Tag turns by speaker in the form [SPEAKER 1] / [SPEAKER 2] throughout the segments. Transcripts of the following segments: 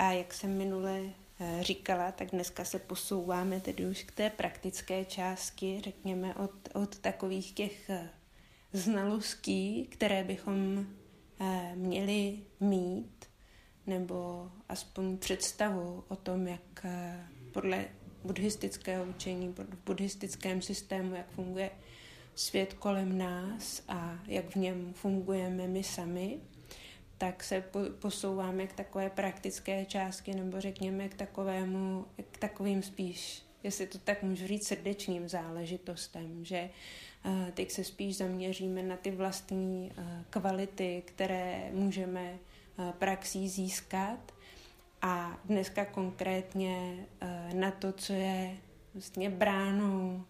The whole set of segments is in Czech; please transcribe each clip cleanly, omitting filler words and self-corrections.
[SPEAKER 1] A jak jsem minule říkala, tak dneska se posouváme tedy už k té praktické části, řekněme od takových těch znalostí, které bychom měli mít, nebo aspoň představu o tom, jak podle buddhistického učení, v buddhistickém systému, jak funguje svět kolem nás a jak v něm fungujeme my sami, tak se posouváme k takové praktické části, nebo řekněme k takovým spíš, jestli to tak můžu říct, srdečním záležitostem, že teď se spíš zaměříme na ty vlastní kvality, které můžeme praxí získat, a dneska konkrétně na to, co je vlastně bránou,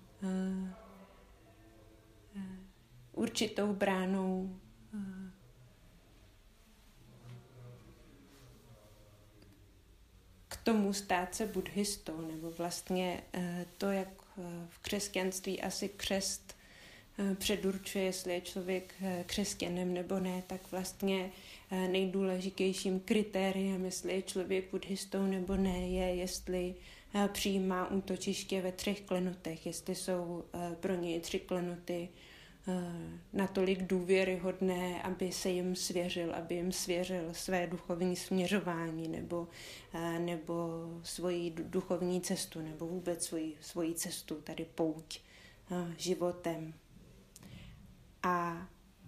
[SPEAKER 1] určitou bránou k tomu stát se buddhistou, nebo vlastně to, jak v křesťanství asi křest předurčuje, jestli je člověk křesťanem nebo ne, tak vlastně nejdůležitějším kritériem, jestli je člověk buddhistou nebo ne, je, jestli přijímá útočiště ve 3 klenotech, jestli jsou pro něj 3 klenoty natolik důvěryhodné, aby se jim svěřil, aby jim svěřil své duchovní směřování nebo svoji duchovní cestu, nebo vůbec svoji cestu, tady pouť životem. A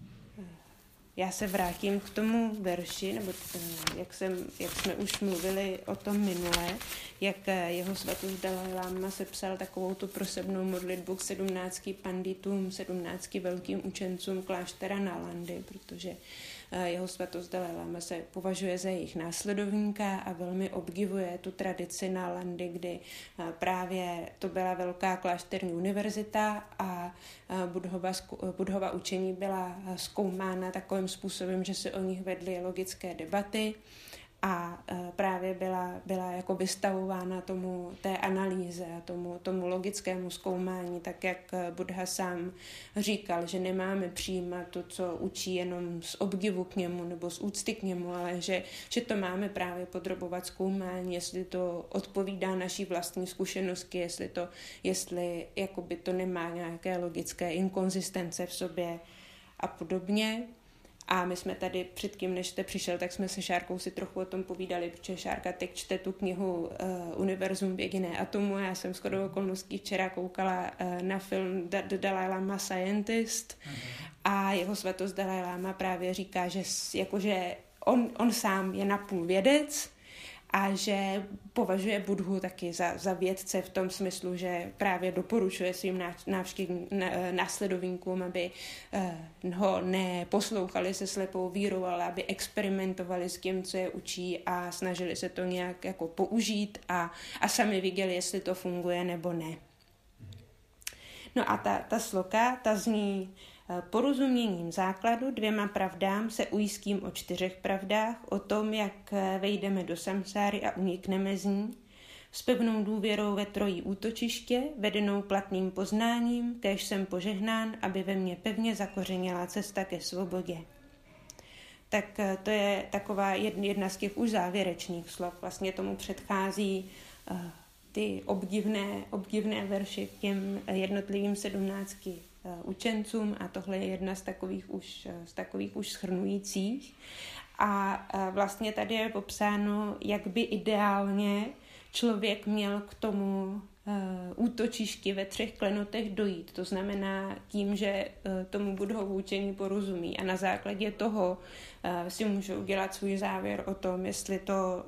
[SPEAKER 1] já se vrátím k tomu verši, nebo jak jsme už mluvili o tom minule, jak jeho svatost Dalaj Lama sepsal takovou tu prosebnou modlitbu k 17 panditům, 17 velkým učencům kláštera Nálandy, protože jeho svatost Dalaj Lama se považuje za jejich následovníka a velmi obdivuje tu tradici Nálandy, kdy právě to byla velká klášterní univerzita a Buddhova učení byla zkoumána takovým způsobem, že se o nich vedly logické debaty a právě byla jako vystavována té analýze a tomu logickému zkoumání, tak jak Buddha sám říkal, že nemáme přijímat to, co učí jenom z obdivu k němu nebo z úcty k němu, ale že to máme právě podrobovat zkoumání, jestli to odpovídá naší vlastní zkušenosti, jestli jakoby to nemá nějaké logické inkonzistence v sobě a podobně. A my jsme tady předtím, než jste přišel, tak jsme se Šárkou si trochu o tom povídali, protože Šárka teď čte tu knihu Univerzum v jediné atomu. Já jsem shodou okolností včera koukala na film The Dalai Lama Scientist a jeho svatost Dalai Lama právě říká, že jakože on sám je napůl vědec a že považuje Buddhu taky za vědce v tom smyslu, že právě doporučuje svým následovníkům, aby ho neposlouchali se slepou vírou, ale aby experimentovali s tím, co je učí a snažili se to nějak jako použít a sami viděli, jestli to funguje nebo ne. No a ta sloka, ta zní: porozuměním základu 2 pravdám se ujistím o 4 pravdách, o tom, jak vejdeme do samsáry a unikneme z ní, s pevnou důvěrou ve 3 útočiště, vedenou platným poznáním, kéž jsem požehnán, aby ve mně pevně zakořenila cesta ke svobodě. Tak to je taková jedna z těch už závěrečných slov. Vlastně tomu předchází ty obdivné verše k těm jednotlivým 17 učencům a tohle je jedna z takových už shrnujících. A vlastně tady je popsáno, jak by ideálně člověk měl k tomu útočišti ve 3 klenotech dojít. To znamená tím, že tomu Buddhovu učení porozumí a na základě toho si může udělat svůj závěr o tom, jestli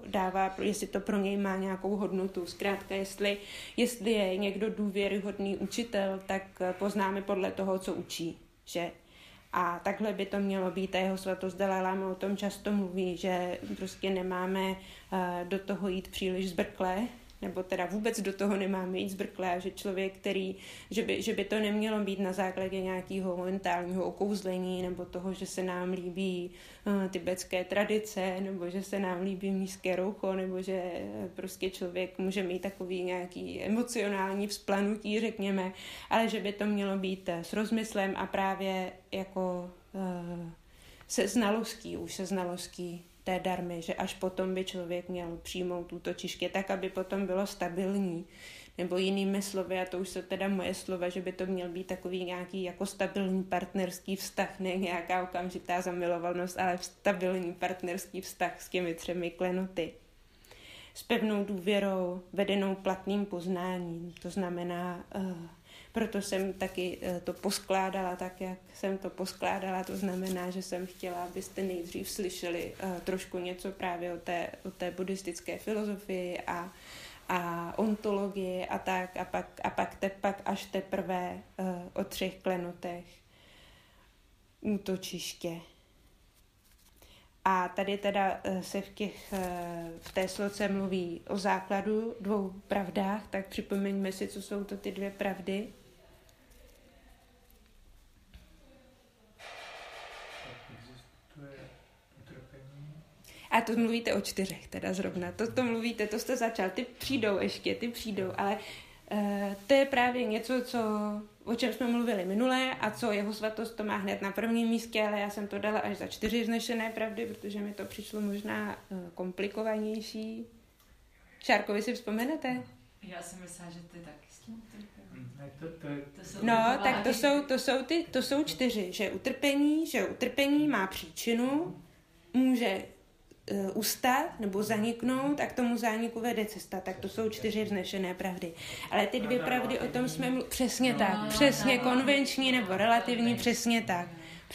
[SPEAKER 1] to pro něj má nějakou hodnotu. Zkrátka, jestli je někdo důvěryhodný učitel, tak poznáme podle toho, co učí. Že? A takhle by to mělo být. A jeho svatost Dalaj Lama o tom často mluví, že prostě nemáme do toho jít příliš zbrkle, nebo teda vůbec do toho nemáme jít zbrkle, a že člověk, že by to nemělo být na základě nějakého momentálního okouzlení, nebo toho, že se nám líbí tibetské tradice, nebo že se nám líbí mnížské roucho, nebo že prostě člověk může mít takový nějaký emocionální vzplanutí, řekněme, ale že by to mělo být s rozmyslem a právě jako se znalostí té darmy, že až potom by člověk měl přijmout útočiště, tak, aby potom bylo stabilní. Nebo jinými slovy, a to už jsou teda moje slova, že by to měl být takový nějaký jako stabilní partnerský vztah, ne nějaká okamžitá zamilovanost, ale stabilní partnerský vztah s těmi 3 klenoty. S pevnou důvěrou, vedenou platným poznáním. To znamená, proto jsem taky to poskládala tak, jak jsem to poskládala. To znamená, že jsem chtěla, abyste nejdřív slyšeli trošku něco právě o té buddhistické filozofii a ontologii a tak, a pak až teprve o 3 klenotech útočiště. A tady teda se v té sloce mluví o základu 2 pravdách, tak připomeňme si, co jsou to ty 2 pravdy. A to mluvíte o 4 teda zrovna. To mluvíte, to jste začal. Ty přijdou, ale to je právě něco, o čem jsme mluvili minule a co jeho svatost to má hned na prvním místě, ale já jsem to dala až za 4 vznešené pravdy, protože mi to přišlo možná komplikovanější. Šárko, vy si vzpomenete?
[SPEAKER 2] Já jsem myslela, že ty taky s tím
[SPEAKER 1] No, tak to jsou 4, že utrpení má příčinu, může ustat nebo zaniknout a k tomu zániku vede cesta, tak to jsou 4 vznešené pravdy. Ale ty 2 pravdy o tom jsme přesně tak, přesně konvenční nebo relativní, přesně tak.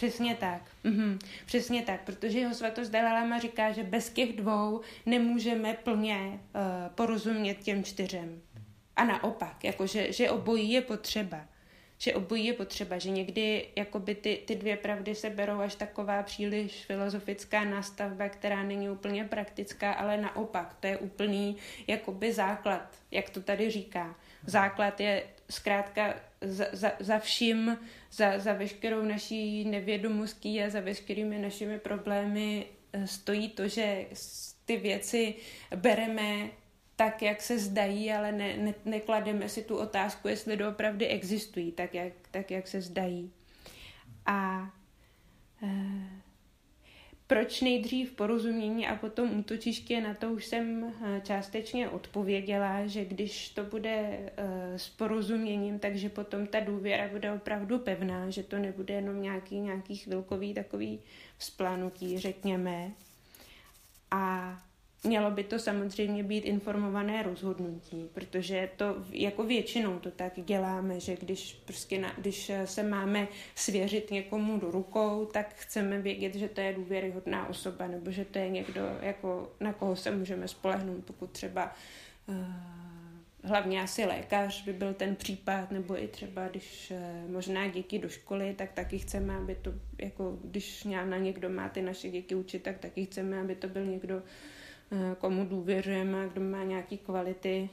[SPEAKER 1] Přesně tak, protože jeho svatost Dalai Lama říká, že bez těch 2 nemůžeme plně porozumět těm 4. A naopak, jakože že obojí je potřeba. Že někdy jakoby ty 2 pravdy se berou až taková příliš filozofická nástavba, která není úplně praktická, ale naopak, to je úplný jakoby základ, jak to tady říká. Základ je zkrátka za vším, za veškerou naší nevědomostí a za veškerými našimi problémy stojí to, že ty věci bereme tak, jak se zdají, ale neklademe si tu otázku, jestli doopravdy existují, tak jak se zdají. A proč nejdřív porozumění a potom útočiště, na to už jsem částečně odpověděla, že když to bude s porozuměním, takže potom ta důvěra bude opravdu pevná, že to nebude jenom nějaký chvilkový takový vzplanutí, řekněme. A mělo by to samozřejmě být informované rozhodnutí, protože to jako většinou to tak děláme, že když se máme svěřit někomu do rukou, tak chceme vědět, že to je důvěryhodná osoba, nebo že to je někdo, jako, na koho se můžeme spolehnout, pokud třeba hlavně asi lékař by byl ten případ, nebo i třeba, když možná děti do školy, tak taky chceme, aby to, jako když na někdo má ty naše děti učit, tak taky chceme, aby to byl někdo, komu důvěřujeme, kdo má nějaké kvality,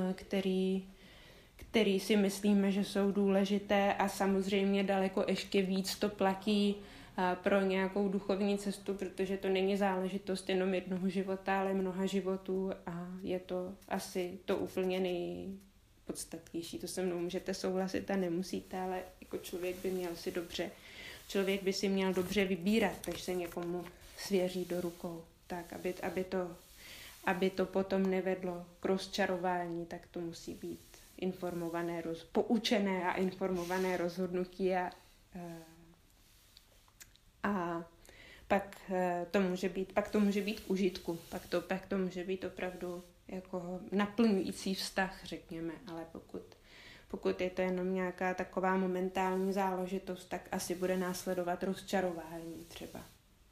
[SPEAKER 1] který si myslíme, že jsou důležité, a samozřejmě daleko ještě víc to platí pro nějakou duchovní cestu, protože to není záležitost jenom jednoho života, ale mnoha životů, a je to asi to úplně nejpodstatnější. To se mnou můžete souhlasit a nemusíte, ale jako člověk by si měl dobře vybírat, než se někomu svěří do rukou. Tak, aby to potom nevedlo k rozčarování, tak to musí být poučené a informované rozhodnutí, a pak to může být k užitku, pak to může být opravdu jako naplňující vztah, řekněme, ale pokud je to jenom nějaká taková momentální záležitost, tak asi bude následovat rozčarování třeba.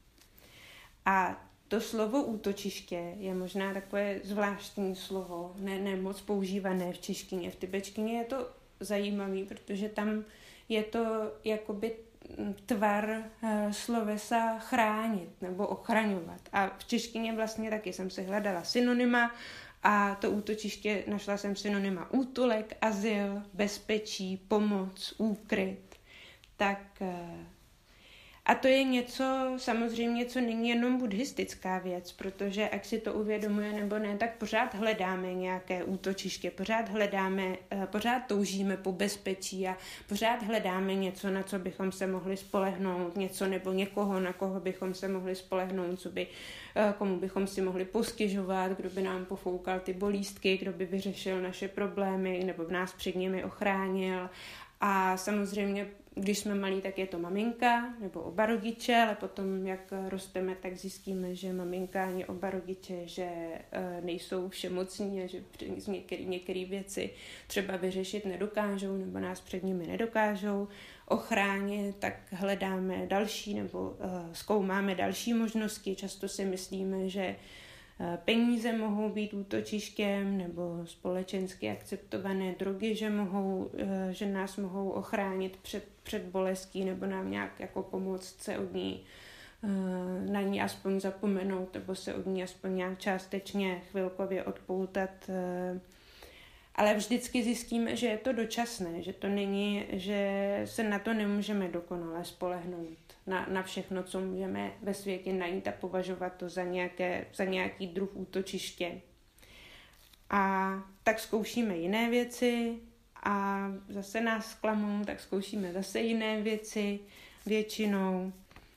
[SPEAKER 1] A to slovo útočiště je možná takové zvláštní slovo, ne moc používané v češtině. V tibetštině je to zajímavý, protože tam je to jakoby tvar slovesa chránit nebo ochraňovat. A v češtině vlastně taky jsem si hledala synonyma, a to útočiště našla jsem synonyma útulek, azyl, bezpečí, pomoc, úkryt. Tak A to je něco, samozřejmě, co není jenom buddhistická věc, protože ať si to uvědomuje nebo ne, tak pořád hledáme nějaké útočiště, pořád toužíme po bezpečí a pořád hledáme něco, na co bychom se mohli spolehnout, něco nebo někoho, na koho bychom se mohli spolehnout, komu bychom si mohli postěžovat, kdo by nám pofoukal ty bolístky, kdo by vyřešil naše problémy nebo nás před nimi ochránil. A samozřejmě, když jsme malí, tak je to maminka nebo oba rodiče, ale potom, jak rosteme, tak zjistíme, že maminka ani oba rodiče, že nejsou všemocní a že některé věci třeba vyřešit nedokážou nebo nás před nimi nedokážou ochránit, tak hledáme další nebo zkoumáme další možnosti. Často si myslíme, že peníze mohou být útočištěm nebo společensky akceptované drogy, že nás mohou ochránit před bolestí nebo nám nějak jako pomoct se od ní na ní aspoň zapomenout nebo se od ní aspoň nějak částečně chvilkově odpoutat. Ale vždycky zjistíme, že je to dočasné, že to není, že se na to nemůžeme dokonale spolehnout. Na všechno, co můžeme ve světě najít a považovat to za nějaký druh útočiště. A tak zkoušíme jiné věci a zase nás zklamou, tak zkoušíme zase jiné věci většinou.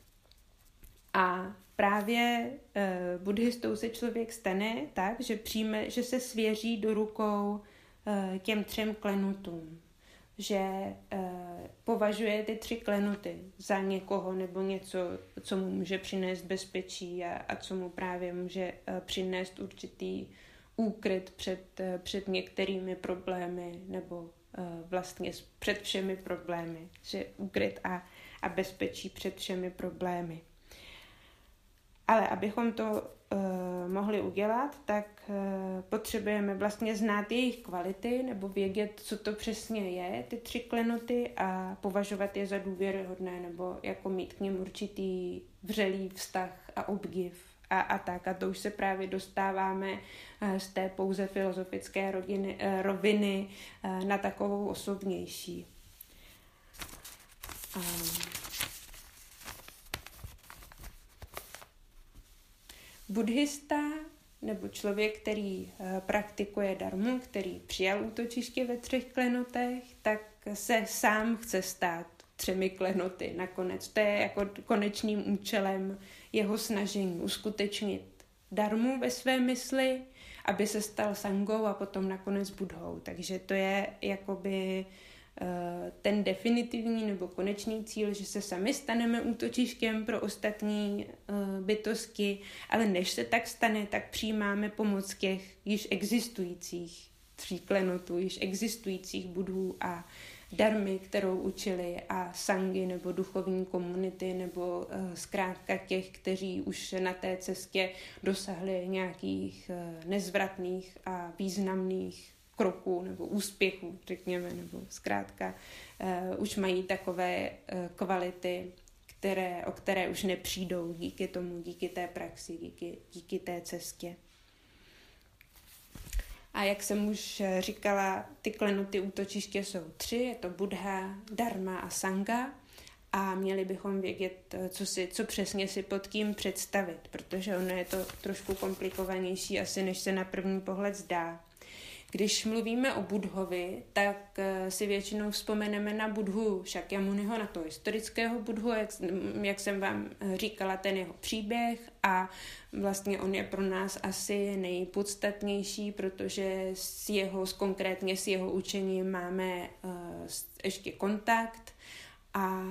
[SPEAKER 1] A právě buddhistou se člověk stane tak, že se svěří do rukou těm 3 klenotům. Že považuje ty 3 klenoty za někoho nebo něco, co mu může přinést bezpečí a co mu právě může přinést určitý úkryt před některými problémy nebo vlastně před všemi problémy. Že úkryt a bezpečí před všemi problémy. Ale abychom to mohli udělat, tak potřebujeme vlastně znát jejich kvality nebo vědět, co to přesně je, ty 3 klenoty a považovat je za důvěryhodné nebo jako mít k nim určitý vřelý vztah a obdiv a tak. A to už se právě dostáváme z té pouze filozofické roviny na takovou osobnější. Buddhista nebo člověk, který praktikuje dharmu, který přijal útočiště ve 3 klenotech, tak se sám chce stát 3 klenoty nakonec. To je jako konečným účelem jeho snažení uskutečnit dharmu ve své mysli, aby se stal sangou a potom nakonec buddhou. Takže to je jakoby ten definitivní nebo konečný cíl, že se sami staneme útočištěm pro ostatní bytosti, ale než se tak stane, tak přijímáme pomoc těch již existujících 3 klenotů, již existujících budhů a dharmy, kterou učili a sangy nebo duchovní komunity nebo zkrátka těch, kteří už na té cestě dosahli nějakých nezvratných a významných kroků nebo úspěchů, řekněme, nebo zkrátka už mají takové kvality, o které už nepřijdou díky tomu, díky té praxi, díky té cestě. A jak jsem už říkala, ty klenoty útočiště jsou 3, je to Buddha, Dharma a Sangha a měli bychom vědět, co přesně si pod tím představit, protože ono je to trošku komplikovanější asi, než se na první pohled zdá. Když mluvíme o Buddhovi, tak si většinou vzpomeneme na Buddhu Šakyamuniho, na toho historického Buddhu, jak jsem vám říkala, ten jeho příběh a vlastně on je pro nás asi nejpodstatnější, protože konkrétně s jeho učením máme ještě kontakt a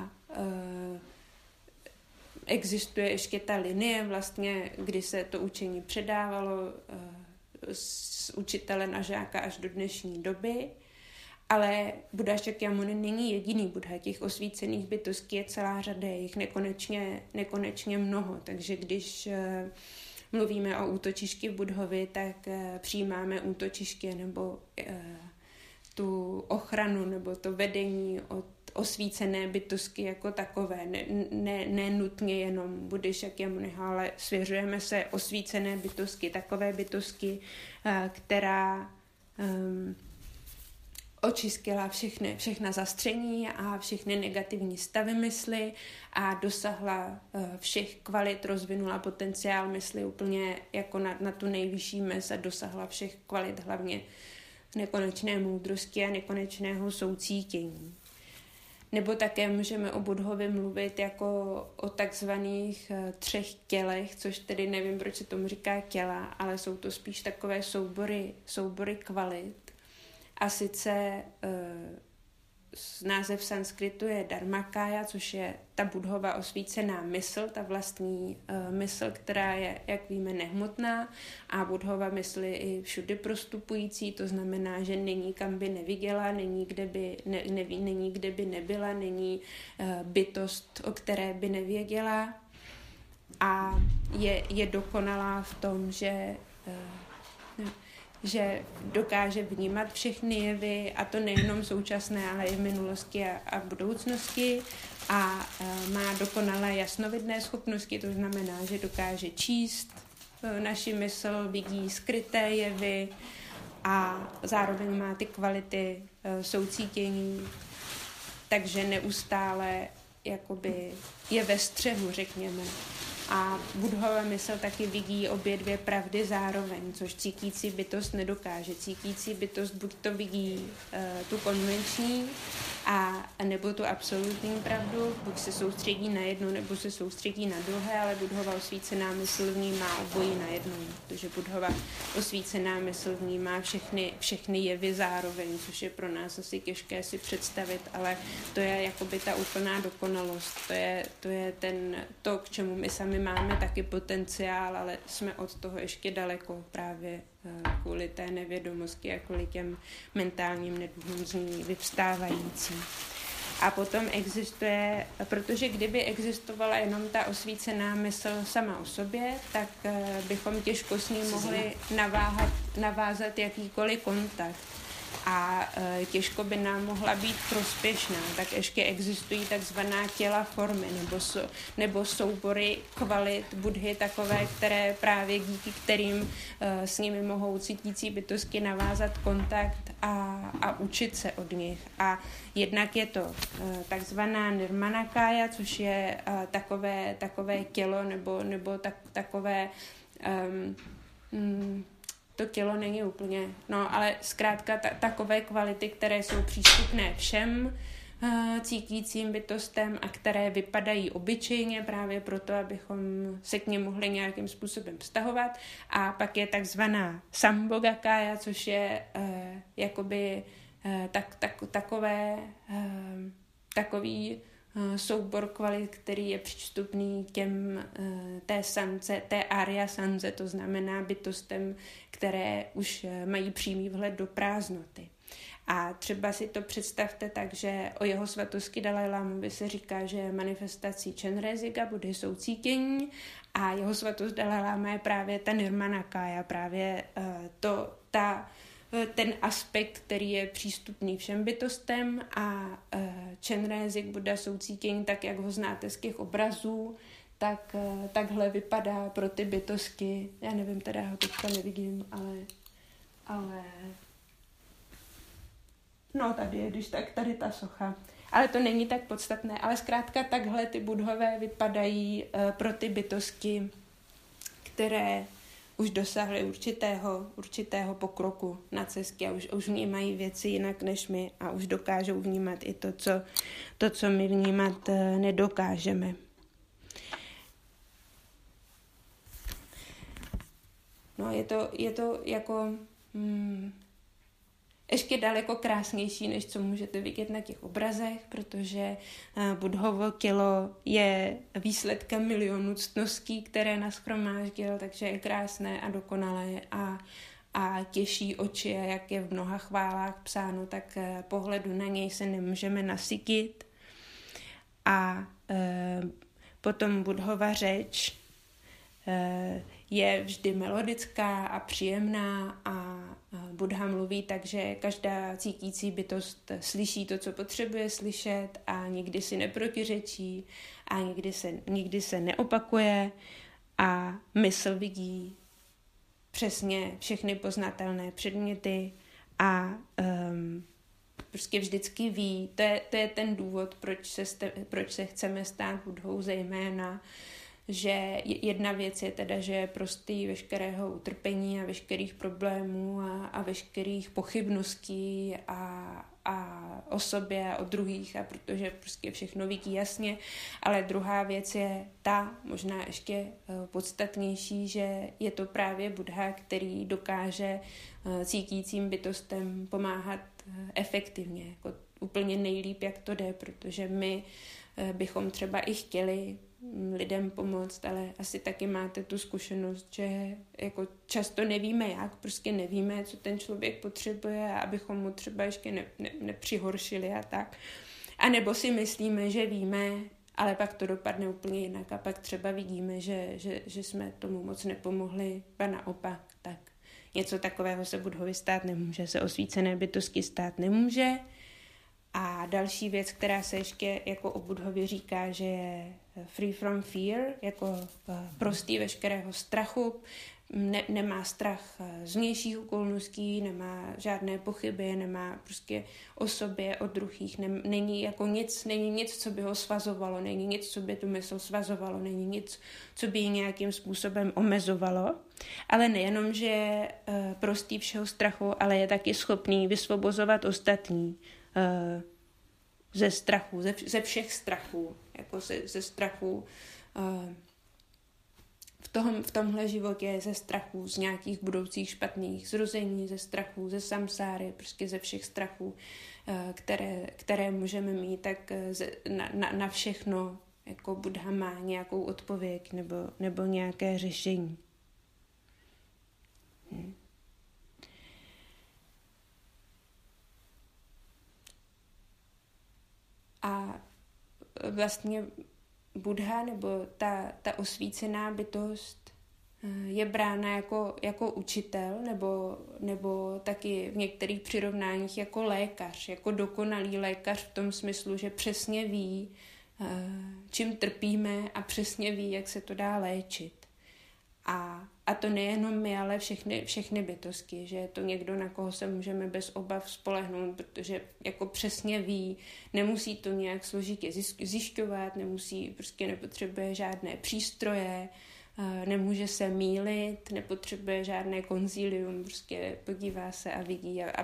[SPEAKER 1] existuje ještě ta linie vlastně, kdy se to učení předávalo z učitele na žáka až do dnešní doby, ale Buddha Shakyamuni není jediný Buddha, těch osvícených bytostí je celá řada, je jich nekonečně mnoho, takže když mluvíme o útočišti v Buddhovi, tak přijímáme útočiště nebo tu ochranu nebo to vedení od osvícené bytosti jako takové, ne nutně jenom Buddhy Šakyamuniho, ale svěřujeme se osvícené bytosti, takové bytosti, která očistila všechna zastření a všechny negativní stavy mysli a dosahla všech kvalit, rozvinula potenciál mysli úplně jako na tu nejvyšší mez a dosahla všech kvalit, hlavně nekonečné moudrosti a nekonečného soucítění. Nebo také můžeme o Buddhovi mluvit jako o takzvaných 3 tělech, což tedy nevím, proč se tomu říká těla, ale jsou to spíš takové soubory kvalit. A sice název v sanskritu je Dharmakaya, což je ta Buddhova osvícená mysl, ta vlastní mysl, která je, jak víme, nehmotná, a Buddhova mysl je i všudy prostupující, to znamená, že není kam by neviděla, není kde by nebyla, není bytost, o které by nevěděla, a je dokonalá v tom, že dokáže vnímat všechny jevy, a to nejenom současné, ale i v minulosti a v budoucnosti, a má dokonalé jasnovidné schopnosti, to znamená, že dokáže číst naši mysl, vidí skryté jevy a zároveň má ty kvality soucítění, takže neustále jakoby je ve střehu, řekněme. A Buddhova mysl taky vidí obě dvě pravdy zároveň, což cítící bytost nedokáže. Cítící bytost buď to vidí tu konvenční, a nebo tu absolutní pravdu, buď se soustředí na jedno, nebo se soustředí na druhé, ale Buddhova osvícená mysl vnímá obojí najednou, protože Buddhova osvícená mysl vnímá všechny jevy zároveň, což je pro nás asi těžké si představit, ale to je jakoby ta úplná dokonalost, to je to, k čemu my sami máme taky potenciál, ale jsme od toho ještě daleko právě kvůli té nevědomosti a kvůli těm mentálním neduhům z ní vyvstávající. A potom existuje, protože kdyby existovala jenom ta osvícená mysl sama o sobě, tak bychom těžko s ní mohli navázat jakýkoliv kontakt. A těžko by nám mohla být prospěšná, tak ještě existují takzvaná těla formy nebo soubory kvalit Buddhy takové, které právě díky kterým s nimi mohou cítící bytosti navázat kontakt a učit se od nich. A jednak je to takzvaná Nirmanakaya, což je takové tělo nebo takové to tělo není úplně, ale zkrátka takové kvality, které jsou přístupné všem cítícím bytostem a které vypadají obyčejně právě proto, abychom se k nim mohli nějakým způsobem vztahovat. A pak je takzvaná Sambhogakaya, což je jakoby takový soubor kvalit, který je přístupný těm té Arya Sanze, to znamená bytostem, které už mají přímý vhled do prázdnoty. A třeba si to představte tak, že o jeho svatosti Dalajlámovi se říká, že je manifestací Chenrezig, Buddhy soucítění, a jeho svatost Dalajláma je právě ta Nirmanakaya, právě ten aspekt, který je přístupný všem bytostem, a Chenrezig, Buddha soucítění, tak jak ho znáte z těch obrazů, tak takhle vypadá pro ty bytosti. Já nevím, teda ho teďka nevidím, ale tady je, když tak tady ta socha. Ale to není tak podstatné, ale zkrátka takhle ty Buddhové vypadají pro ty bytosti, které už dosahly určitého pokroku na cestě a už vnímají věci jinak než my a už dokážou vnímat i to, co my vnímat nedokážeme. Je to jako ještě daleko krásnější, než co můžete vidět na těch obrazech, protože Buddhovo tělo je výsledkem milionů ctností, které nashromáždil, takže je krásné a dokonalé a těší oči, a jak je v mnoha chválách psáno, tak pohledu na něj se nemůžeme nasytit. A potom Buddhova řeč je vždy melodická a příjemná a Buddha mluví tak, že každá cítící bytost slyší to, co potřebuje slyšet, a nikdy si neprotiřečí a nikdy se neopakuje, a mysl vidí přesně všechny poznatelné předměty a prostě vždycky ví. To je ten důvod, proč se chceme stát Budhou zejména, že jedna věc je teda, že je prostý veškerého utrpení a veškerých problémů a veškerých pochybností a o sobě a o druhých, a protože prostě všechno vidí jasně, ale druhá věc je ta, možná ještě podstatnější, že je to právě Buddha, který dokáže cítícím bytostem pomáhat efektivně, jako úplně nejlíp, jak to jde, protože my bychom třeba i chtěli lidem pomoct, ale asi taky máte tu zkušenost, že jako často nevíme jak, prostě nevíme, co ten člověk potřebuje, abychom mu třeba ještě nepřihoršili a tak. A nebo si myslíme, že víme, ale pak to dopadne úplně jinak a pak třeba vidíme, že jsme tomu moc nepomohli, a naopak, tak něco takového se Budhovi stát nemůže, se osvícené bytosti stát nemůže. A další věc, která se ještě jako o Budhovi říká, že je free from fear, jako prostý veškerého strachu, nemá strach z vnějších okolností, nemá žádné pochyby, nemá prostě o sobě, o druhých, není nic, co by ho svazovalo, není nic, co by tu mysl svazovalo, není nic, co by ji nějakým způsobem omezovalo, ale nejenom, že je prostý všeho strachu, ale je taky schopný vysvobozovat ostatní ze strachu, ze všech strachů, jako ze strachu v tomhle životě, ze strachu z nějakých budoucích špatných zrození, ze strachu ze samsáry, prostě ze všech strachů, které můžeme mít, tak na všechno jako Buddha má nějakou odpověď nebo nějaké řešení. A vlastně Buddha nebo ta osvícená bytost je brána jako učitel nebo taky v některých přirovnáních jako lékař, jako dokonalý lékař v tom smyslu, že přesně ví, čím trpíme a přesně ví, jak se to dá léčit. A to nejenom my, ale všechny bytosti, že je to někdo, na koho se můžeme bez obav spolehnout, protože jako přesně ví, nemusí to nějak složitě zjišťovat, prostě nepotřebuje žádné přístroje, nemůže se mýlit, nepotřebuje žádné konzílium, prostě podívá se a vidí a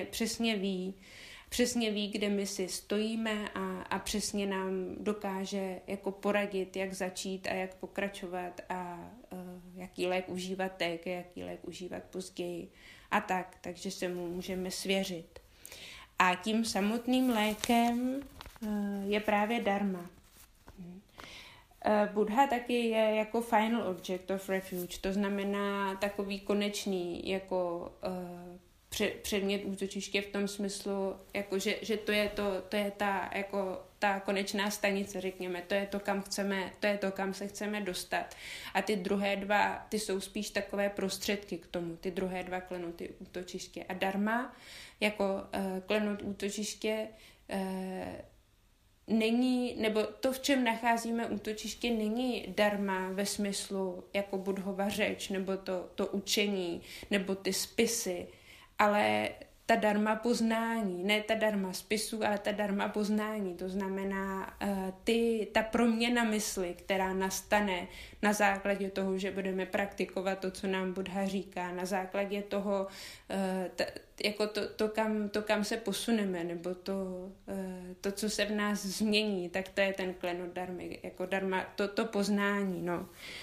[SPEAKER 1] přesně ví, kde my si stojíme a přesně nám dokáže jako poradit, jak začít a jak pokračovat a jaký lék užívat teď, jaký lék užívat později a tak, takže se mu můžeme svěřit. A tím samotným lékem je právě dharma. Buddha taky je jako final object of refuge, to znamená takový konečný jako předmět útočiště v tom smyslu, jako že to je ta konečná stanice, řekněme, to je to, kam se chceme dostat. A ty druhé dva, ty jsou spíš takové prostředky k tomu, ty druhé dva klenoty útočiště. A dharma jako klenot útočiště není, nebo to, v čem nacházíme útočiště, není dharma ve smyslu jako Buddhova řeč, nebo to učení, nebo ty spisy, ale ta dharma poznání, ne ta dharma spisů, ale ta dharma poznání, to znamená ta proměna mysli, která nastane na základě toho, že budeme praktikovat to, co nám Buddha říká, na základě toho, kam se posuneme, nebo to, co se v nás změní, tak to je ten klenot dharmy, jako dharma, to poznání, no.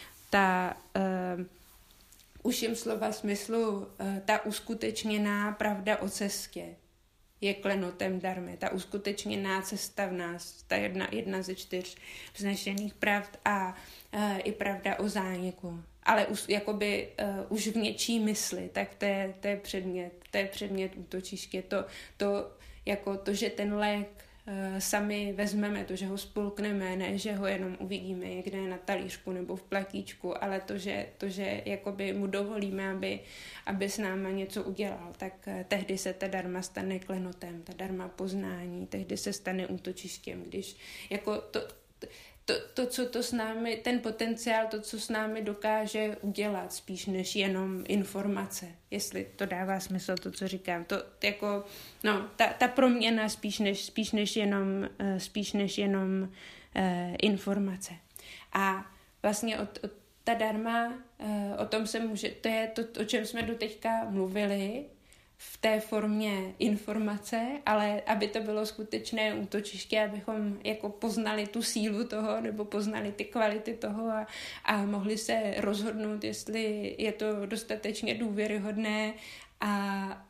[SPEAKER 1] Užším slova smyslu, ta uskutečněná pravda o cestě je klenotem dharmy. Ta uskutečněná cesta v nás, ta jedna ze 4 vznešených pravd a i pravda o zániku. Ale už v něčí mysli, tak to je předmět útočiště. To, že ten lék sami vezmeme, to, že ho spolkneme, ne, že ho jenom uvidíme někde na talířku nebo v platíčku, ale to, že jakoby mu dovolíme, aby s náma něco udělal, tak tehdy se ta dharma stane klenotem, ta dharma poznání, tehdy se stane útočištěm, když jako to, co to s námi, ten potenciál, to, co s námi dokáže udělat, spíš než jenom informace, jestli to dává smysl, to, co říkám. To jako, no, ta proměna spíš než jenom informace. A vlastně ta dharma, o tom se může, to je to, o čem jsme doteďka mluvili, v té formě informace, ale aby to bylo skutečné útočiště, abychom jako poznali tu sílu toho, nebo poznali ty kvality toho a mohli se rozhodnout, jestli je to dostatečně důvěryhodné a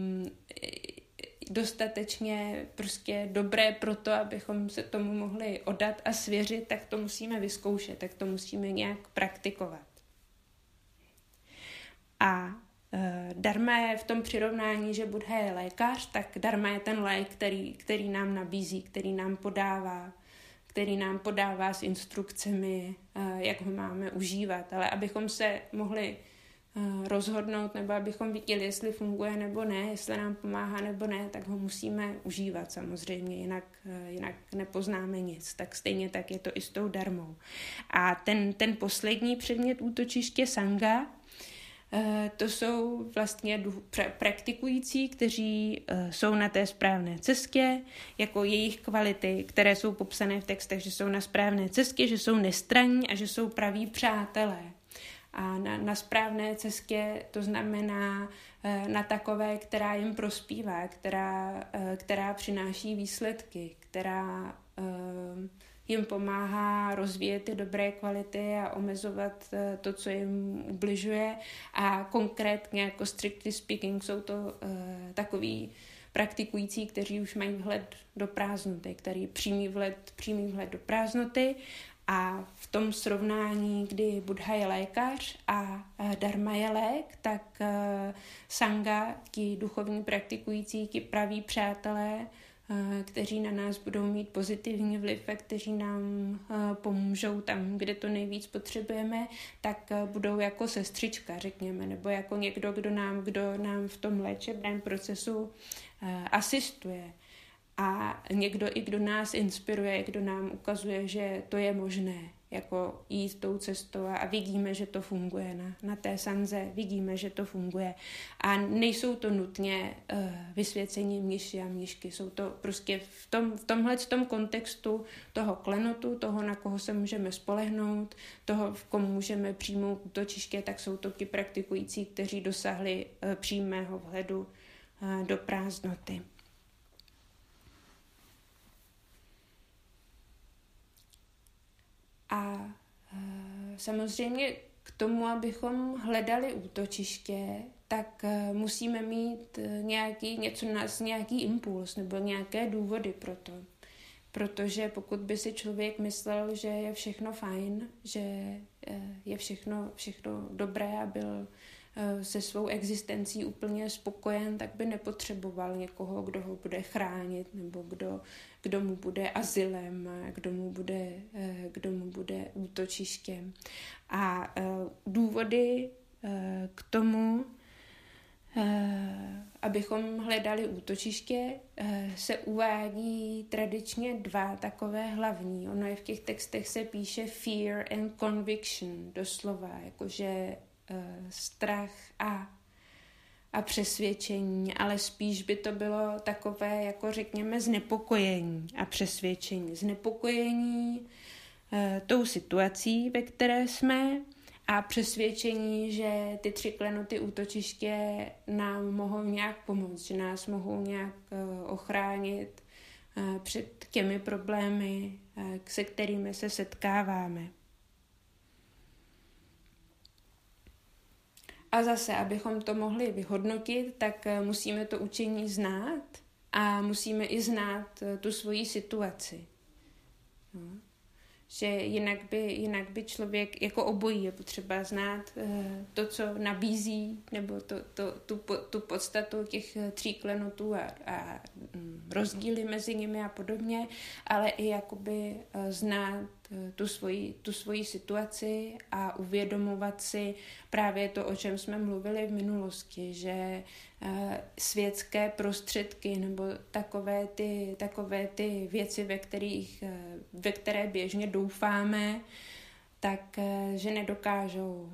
[SPEAKER 1] dostatečně prostě dobré pro to, abychom se tomu mohli oddat a svěřit, tak to musíme vyzkoušet, tak to musíme nějak praktikovat. A dharma je v tom přirovnání, že Buddha je lékař, tak dharma je ten lék, který nám nabízí, který nám podává s instrukcemi, jak ho máme užívat. Ale abychom se mohli rozhodnout, nebo abychom viděli, jestli funguje nebo ne, jestli nám pomáhá nebo ne, tak ho musíme užívat samozřejmě, jinak nepoznáme nic. Tak stejně tak je to i s tou dharmou. A ten poslední předmět útočiště sanga, to jsou vlastně praktikující, kteří jsou na té správné cestě, jako jejich kvality, které jsou popsané v textech, že jsou na správné cestě, že jsou nestranní a že jsou praví přátelé. A na správné cestě to znamená na takové, která jim prospívá, která přináší výsledky, která jim pomáhá rozvíjet ty dobré kvality a omezovat to, co jim ubližuje. A konkrétně, jako strictly speaking, jsou to takoví praktikující, kteří už mají vhled do prázdnoty, který přímý vhled do prázdnoty. A v tom srovnání, kdy Buddha je lékař a dharma je lék, tak sanga, ti duchovní praktikující, ti praví přátelé, kteří na nás budou mít pozitivní vliv a kteří nám pomůžou tam, kde to nejvíc potřebujeme, tak budou jako sestřička, řekněme, nebo jako někdo, kdo nám v tom léčebném procesu asistuje. A někdo, i kdo nás inspiruje, kdo nám ukazuje, že to je možné, jako jít tou cestou a vidíme, že to funguje na té sanze, vidíme, že to funguje. A nejsou to nutně vysvěcení mniši a mnišky, jsou to prostě v tomhletom kontextu toho klenotu, toho, na koho se můžeme spolehnout, toho, v komu můžeme přijmout útočiště, tak jsou to ti praktikující, kteří dosahli přímého vhledu do prázdnoty. A samozřejmě k tomu, abychom hledali útočiště, tak musíme mít nějaký impuls nebo nějaké důvody pro to. Protože pokud by si člověk myslel, že je všechno fajn, že je všechno dobré a byl se svou existencí úplně spokojen, tak by nepotřeboval někoho, kdo ho bude chránit, nebo kdo mu bude azylem, kdo mu bude útočištěm. A důvody k tomu, abychom hledali útočiště, se uvádí tradičně 2 takové hlavní. Ono je v těch textech se píše fear and conviction, doslova, jakože strach a přesvědčení, ale spíš by to bylo takové, jako řekněme, znepokojení a přesvědčení. Znepokojení tou situací, ve které jsme, a přesvědčení, že ty 3 klenoty útočiště nám mohou nějak pomoct, že nás mohou nějak ochránit před těmi problémy, se kterými se setkáváme. A zase, abychom to mohli vyhodnotit, tak musíme to učení znát a musíme i znát tu svoji situaci. No. Že jinak by člověk, jako obojí, je potřeba znát to, co nabízí, nebo tu podstatu těch 3 klenotů a rozdíly mezi nimi a podobně, ale i jakoby znát tu svoji situaci a uvědomovat si právě to, o čem jsme mluvili v minulosti, že světské prostředky nebo takové ty věci, ve které běžně doufáme, tak že nedokážou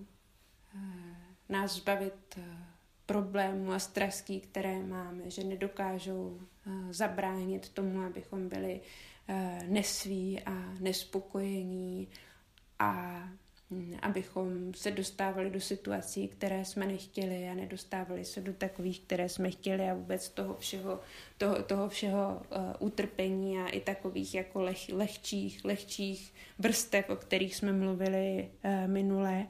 [SPEAKER 1] nás zbavit problémů a strastí, které máme, že nedokážou zabránit tomu, abychom byli nesví a nespokojení a abychom se dostávali do situací, které jsme nechtěli a nedostávali se do takových, které jsme chtěli a vůbec toho všeho utrpení a i takových jako lehčích vrstev, o kterých jsme mluvili minule.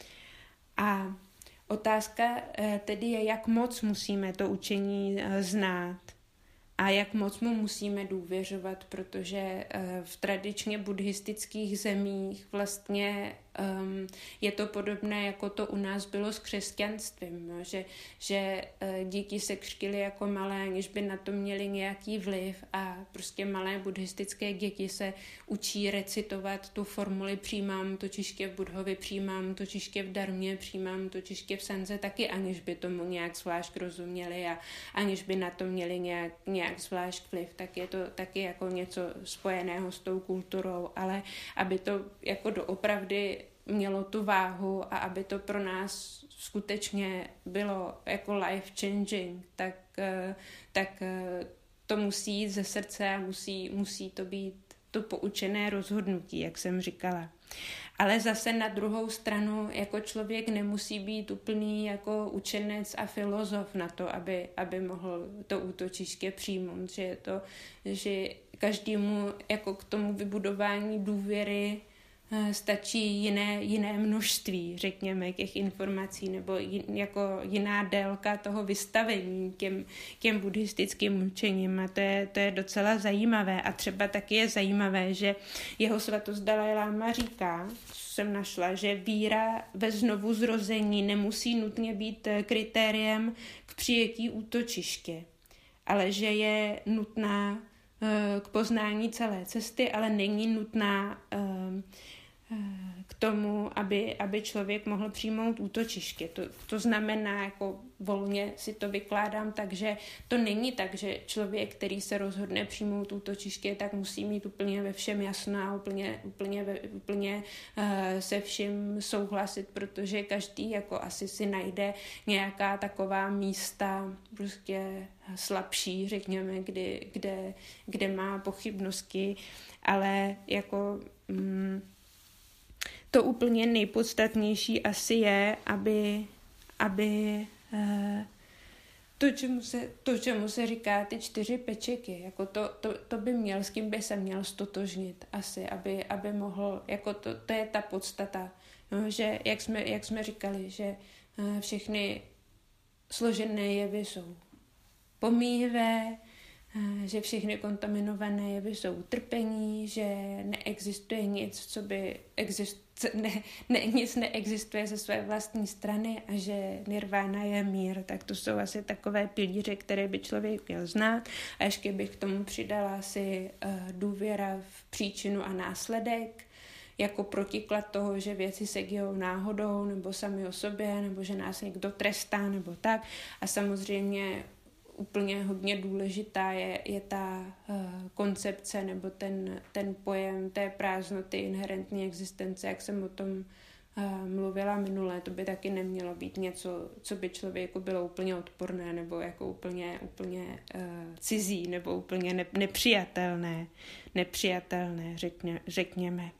[SPEAKER 1] A otázka tedy je, jak moc musíme to učení znát a jak moc mu musíme důvěřovat, protože v tradičně buddhistických zemích vlastně je to podobné, jako to u nás bylo s křesťanstvím, no? že děti se křtily jako malé, aniž by na to měli nějaký vliv a prostě malé buddhistické děti se učí recitovat tu formuli přijímám točiště v Budhovi, přijímám točiště v Darmě, přijímám točiště v Sanze taky, aniž by tomu nějak zvlášť rozuměli a aniž by na to měli nějak zvlášť vliv, tak je to taky jako něco spojeného s tou kulturou, ale aby to jako doopravdy mělo tu váhu a aby to pro nás skutečně bylo jako life changing, tak to musí jít ze srdce a musí to být to poučené rozhodnutí, jak jsem říkala. Ale zase na druhou stranu jako člověk nemusí být úplný jako učenec a filozof na to, aby mohl to útočiště přijmout, že každému jako k tomu vybudování důvěry stačí jiné množství, řekněme, těch informací nebo jako jiná délka toho vystavení těm buddhistickým učením a to je docela zajímavé a třeba taky je zajímavé, že jeho svatost Dalaj Lama říká, co jsem našla, že víra ve znovuzrození nemusí nutně být kritériem k přijetí útočiště, ale že je nutná k poznání celé cesty, ale není nutná k tomu, aby člověk mohl přijmout útočiště. To znamená, jako volně si to vykládám, takže to není tak, že člověk, který se rozhodne přijmout útočiště, tak musí mít úplně ve všem jasno a úplně se vším souhlasit, protože každý jako asi si najde nějaká taková místa prostě slabší, řekněme, kde má pochybnosti, ale jako to úplně nejpodstatnější asi je, aby to, čemu se říká ty 4 pečeky, jako to by měl, s kým by se měl stotožnit asi, aby mohl, jako to je ta podstata, no, že jak jsme říkali, že všechny složené jevy jsou pomíjivé, že všechny kontaminované jevy jsou utrpení, že neexistuje nic, co by nic neexistuje ze své vlastní strany a že nirvána je mír. Tak to jsou asi takové pilíře, které by člověk měl znát. A ještě bych k tomu přidala asi důvěra v příčinu a následek, jako protiklad toho, že věci se dějou náhodou nebo sami o sobě, nebo že nás někdo trestá nebo tak. A samozřejmě úplně hodně důležitá je ta koncepce nebo ten pojem té prázdnoty inherentní existence, jak jsem o tom mluvila minule. To by taky nemělo být něco, co by člověku bylo úplně odporné nebo jako úplně cizí nebo úplně nepřijatelné, řekněme.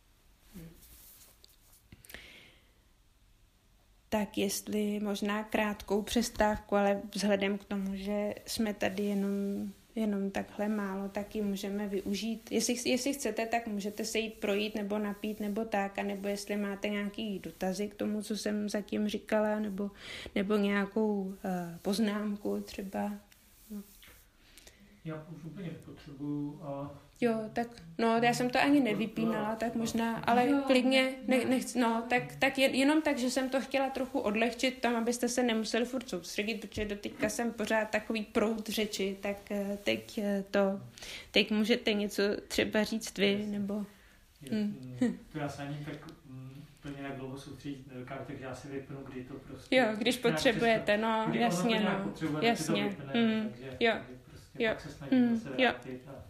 [SPEAKER 1] Tak jestli možná krátkou přestávku, ale vzhledem k tomu, že jsme tady jenom takhle málo, tak ji můžeme využít. Jestli chcete, tak můžete se jít projít nebo napít nebo tak, anebo jestli máte nějaký dotazy k tomu, co jsem zatím říkala, nebo nějakou poznámku třeba. No.
[SPEAKER 3] Já už úplně nepotřebuju a...
[SPEAKER 1] Jo, tak, no, já jsem to ani nevypínala, tak možná, ale klidně, tak jenom tak, že jsem to chtěla trochu odlehčit tam, abyste se nemuseli furt soustředit, protože doteďka jsem pořád takový proud řeči, tak teď můžete něco třeba říct vy, nebo...
[SPEAKER 3] To já se ani tak úplně jak dlouho soustředit nedokážu, takže já si vypnu, kdy to prostě...
[SPEAKER 1] Jo, když potřebujete, no,
[SPEAKER 3] kdy
[SPEAKER 1] jasně,
[SPEAKER 3] ono to
[SPEAKER 1] no,
[SPEAKER 3] potřebuje,
[SPEAKER 1] jasně,
[SPEAKER 3] tak si to vypne, takže prostě pak se snažím zase vrátit a...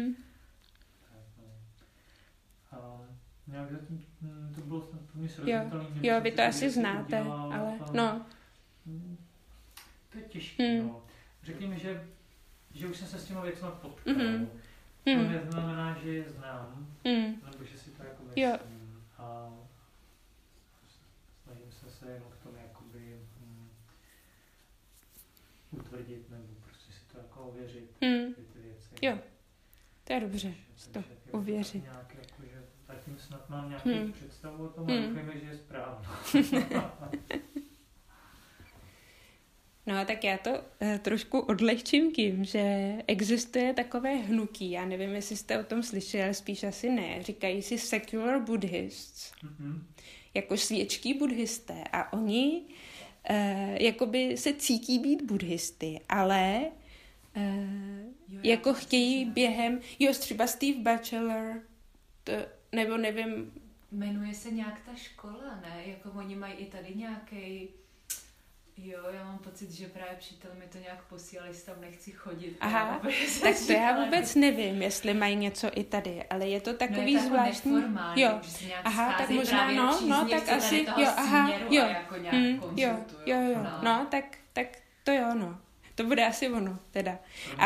[SPEAKER 3] Nějak zatím to bylo snad pro mě srozumitelný.
[SPEAKER 1] Jo, vy to asi znáte, ale no.
[SPEAKER 3] To je těžké, no. Řekni mi, že už jsem se s těma věcma potkal. To neznamená, že je znám, nebo že si to jako myslím.
[SPEAKER 1] Jo.
[SPEAKER 3] A snažím se jenom k tomu jakoby utvrdit, nebo prostě si to jako ověřit, ty věci.
[SPEAKER 1] Jo, to je dobře, to ověřit.
[SPEAKER 3] Zatím snad mám nějakou představu o tom a doufejme, že je správná.
[SPEAKER 1] No tak já to trošku odlehčím tím, že existuje takové hnutí, já nevím, jestli jste o tom slyšeli, ale spíš asi ne, říkají si secular buddhists, jako světští buddhisté a oni jakoby se cítí být buddhisty, ale jako chtějí během, třeba Steve Batchelor, nebo nevím.
[SPEAKER 2] Jmenuje se nějak ta škola, ne? Jako oni mají i tady nějaký. Jo, já mám pocit, že právě přítel mi to nějak posílali, tam nechci chodit.
[SPEAKER 1] Aha, tak to já vůbec nevím, jestli mají něco i tady, ale je to takový zvláštní.
[SPEAKER 2] Jo,
[SPEAKER 1] aha, tak možná, no, tak asi, jo, aha, jo, no, tak to jo, no. To bude asi ono, teda.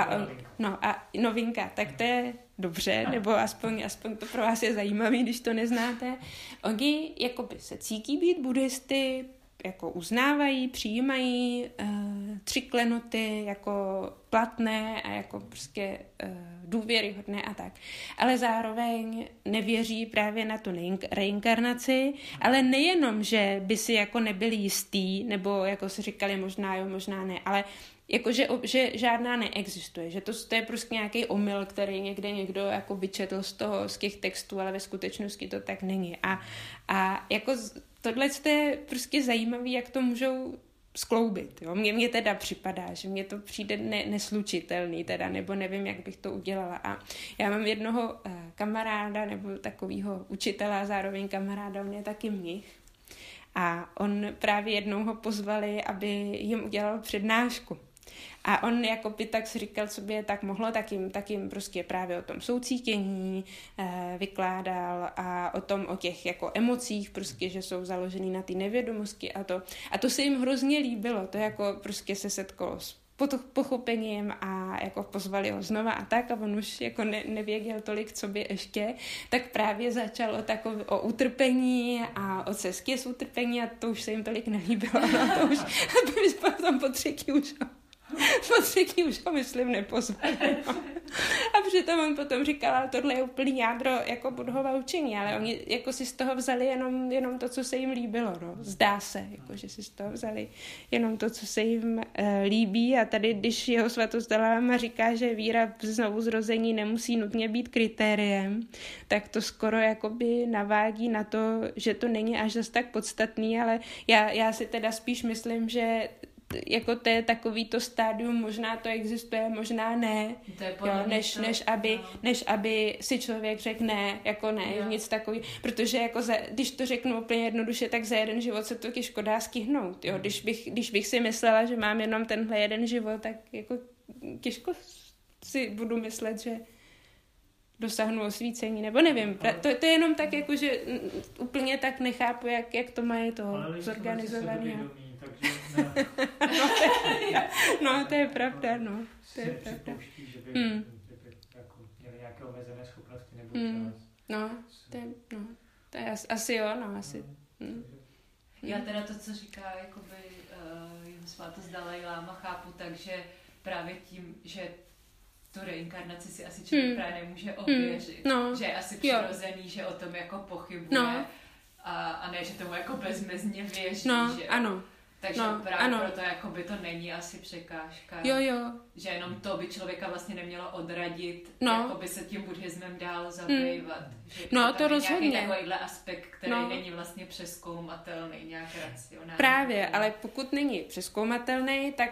[SPEAKER 1] A novinka, tak to je dobře, nebo aspoň to pro vás je zajímavý, když to neznáte. Oni jakoby se cítí být buddhisty, jako uznávají, přijímají 3 klenoty jako platné a jako prostě důvěryhodné a tak. Ale zároveň nevěří právě na tu reinkarnaci, ale nejenom, že by si jako nebyli jistý, nebo jako si říkali možná jo, možná ne, ale jako, že žádná neexistuje, že to je prostě nějaký omyl, který někde někdo jako vyčetl z těch textů, ale ve skutečnosti to tak není. A jako tohle je prostě zajímavé, jak to můžou skloubit. Jo? Mně teda připadá, že mně to přijde neslučitelný, teda, nebo nevím, jak bych to udělala. A já mám jednoho kamaráda, nebo takového učitele a zároveň kamaráda, on je taky mnich. A on právě jednou ho pozvali, aby jim udělal přednášku. A on jako by tak si říkal, co by je tak mohlo, tak jim prostě právě o tom soucítění vykládal a o těch jako emocích, prostě, že jsou založený na té nevědomosti a to. A to se jim hrozně líbilo, to jako prostě se setkalo s pochopením a jako pozvali ho znova a tak a on už jako nevěděl tolik, co by ještě, tak právě začalo takové o utrpení a o cestě z utrpení a to už se jim tolik nelíbilo. A to už potom po třetí už ho, myslím, nepozvali. A přitom on potom říkal, ale tohle je úplný jádro jako Buddhova učení, ale oni jako si z toho vzali jenom to, co se jim líbilo. No. Zdá se, jako, že si z toho vzali jenom to, co se jim líbí a tady, když jeho svatost Dalai Lama říká, že víra v znovuzrození nemusí nutně být kritériem, tak to skoro jakoby navádí na to, že to není až zas tak podstatný, ale já si teda spíš myslím, že jako to je takový to stádium, možná to existuje, možná ne, jo, než aby si člověk řekl ne, jako ne, jo. Nic takový, protože jako když to řeknu úplně jednoduše, tak za jeden život se to těžko dá stihnout, jo, když bych si myslela, že mám jenom tenhle jeden život, tak jako těžko si budu myslet, že dosáhnu osvícení, nebo nevím, to je jenom tak, jako, že úplně tak nechápu, jak to mají to zorganizované. No, to je pravda, no. To je pravda.
[SPEAKER 3] Že by jako měli nějaké omezené schopnosti nebo čas.
[SPEAKER 1] No, to je asi jo, no, asi.
[SPEAKER 2] Já teda to, co říká, jakoby jim svatost Dalai Lama chápu, takže právě tím, že tu reinkarnaci si asi člověk právě nemůže ověřit, že je asi přirozený, že o tom jako pochybuje a ne, že tomu jako bezmezně věří, že
[SPEAKER 1] ano.
[SPEAKER 2] Takže právě proto jakoby to není asi překážka.
[SPEAKER 1] Jo.
[SPEAKER 2] Že jenom to by člověka vlastně nemělo odradit, jakoby se tím buddhismem dál zabývat. Že
[SPEAKER 1] to rozhodně.
[SPEAKER 2] Nějaký takovýhle aspekt, který není vlastně přezkoumatelný, nějak racionální.
[SPEAKER 1] Právě, ale pokud není přezkoumatelný, tak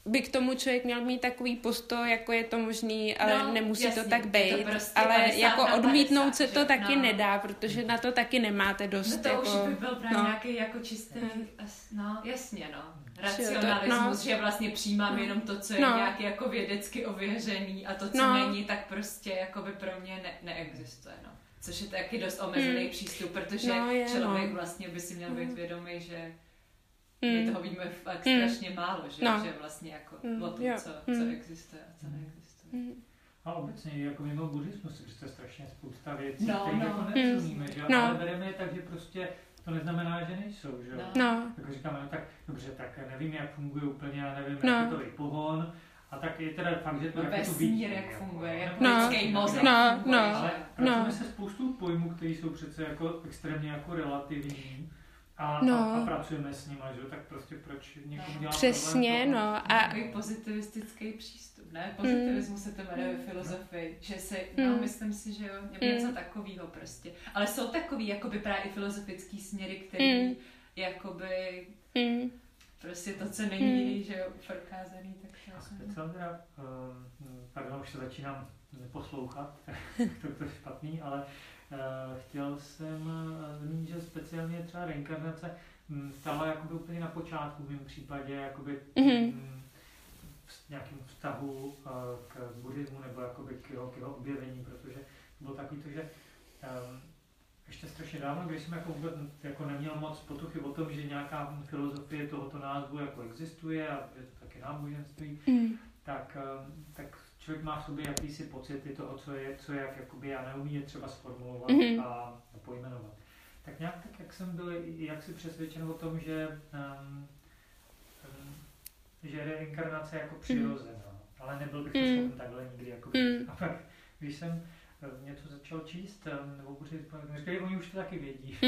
[SPEAKER 1] by k tomu člověk měl mít takový postoj, jako je to možný, ale nemusí jasně, to tak být. To prostě ale jako odmítnout 50, se to taky nedá, protože na to taky nemáte dost.
[SPEAKER 2] No to
[SPEAKER 1] jako,
[SPEAKER 2] už by byl právě nějaký jako čistý, jasně, racionalismus, že vlastně přijímám jenom to, co je nějak jako vědecky ověřený a to, co není, tak prostě jakoby pro mě neexistuje, Což je taky dost omezený přístup, protože člověk vlastně by si měl být vědomý, že my toho víme fakt strašně málo, že vlastně jako o tom, co existuje a co neexistuje.
[SPEAKER 3] A obecně jako mimo buddhismus je strašně spousta věcí, které jako nerozumíme, že? Ale bereme je tak, že prostě to neznamená, že nejsou, že? Jako říkáme, tak dobře, tak nevím, jak funguje úplně, já nevím, jak je to i pohon, a tak je teda fakt, že to jako to
[SPEAKER 2] vesmír, jak funguje, jak lidský mozek funguje.
[SPEAKER 3] Ale pracujeme se spoustu pojmů, které jsou přece jako extrémně jako relativní. A pracujeme s nimi, že? Tak prostě proč někomu dělat
[SPEAKER 1] přesně,
[SPEAKER 3] problém?
[SPEAKER 2] Takový pozitivistický přístup, ne? Pozitivismus se to jmenuje ve filozofii, že si, myslím si, že jo, nebo něco takového prostě. Ale jsou takový, jakoby právě i filozofický směry, který jakoby prostě to, co není, že jo, prokázaný, tak
[SPEAKER 3] speciálně teda, pardon, už se začínám neposlouchat, to je špatný, ale chtěl jsem zmínit, že speciálně třeba reinkarnace stala jakoby úplně na počátku v mém případě jakoby v nějakém vztahu k buddhismu nebo jakoby k jeho objevení, protože bylo takový to, že ještě strašně dávno, když jsem jako vůbec jako neměl moc potuchy o tom, že nějaká filozofie tohoto názvu jako existuje a je to taky náboženství, tak člověk má v sobě jakýsi pocity toho, co je jakoby já neumím je třeba sformulovat a pojmenovat. Tak nějak tak, jak jsem byl jaksi přesvědčen o tom, že reinkarnace je jako přirozená, ale nebyl bych to schopen takhle nikdy jako a pak, když jsem něco začal číst, nebo budu říkali, oni už to taky vědí.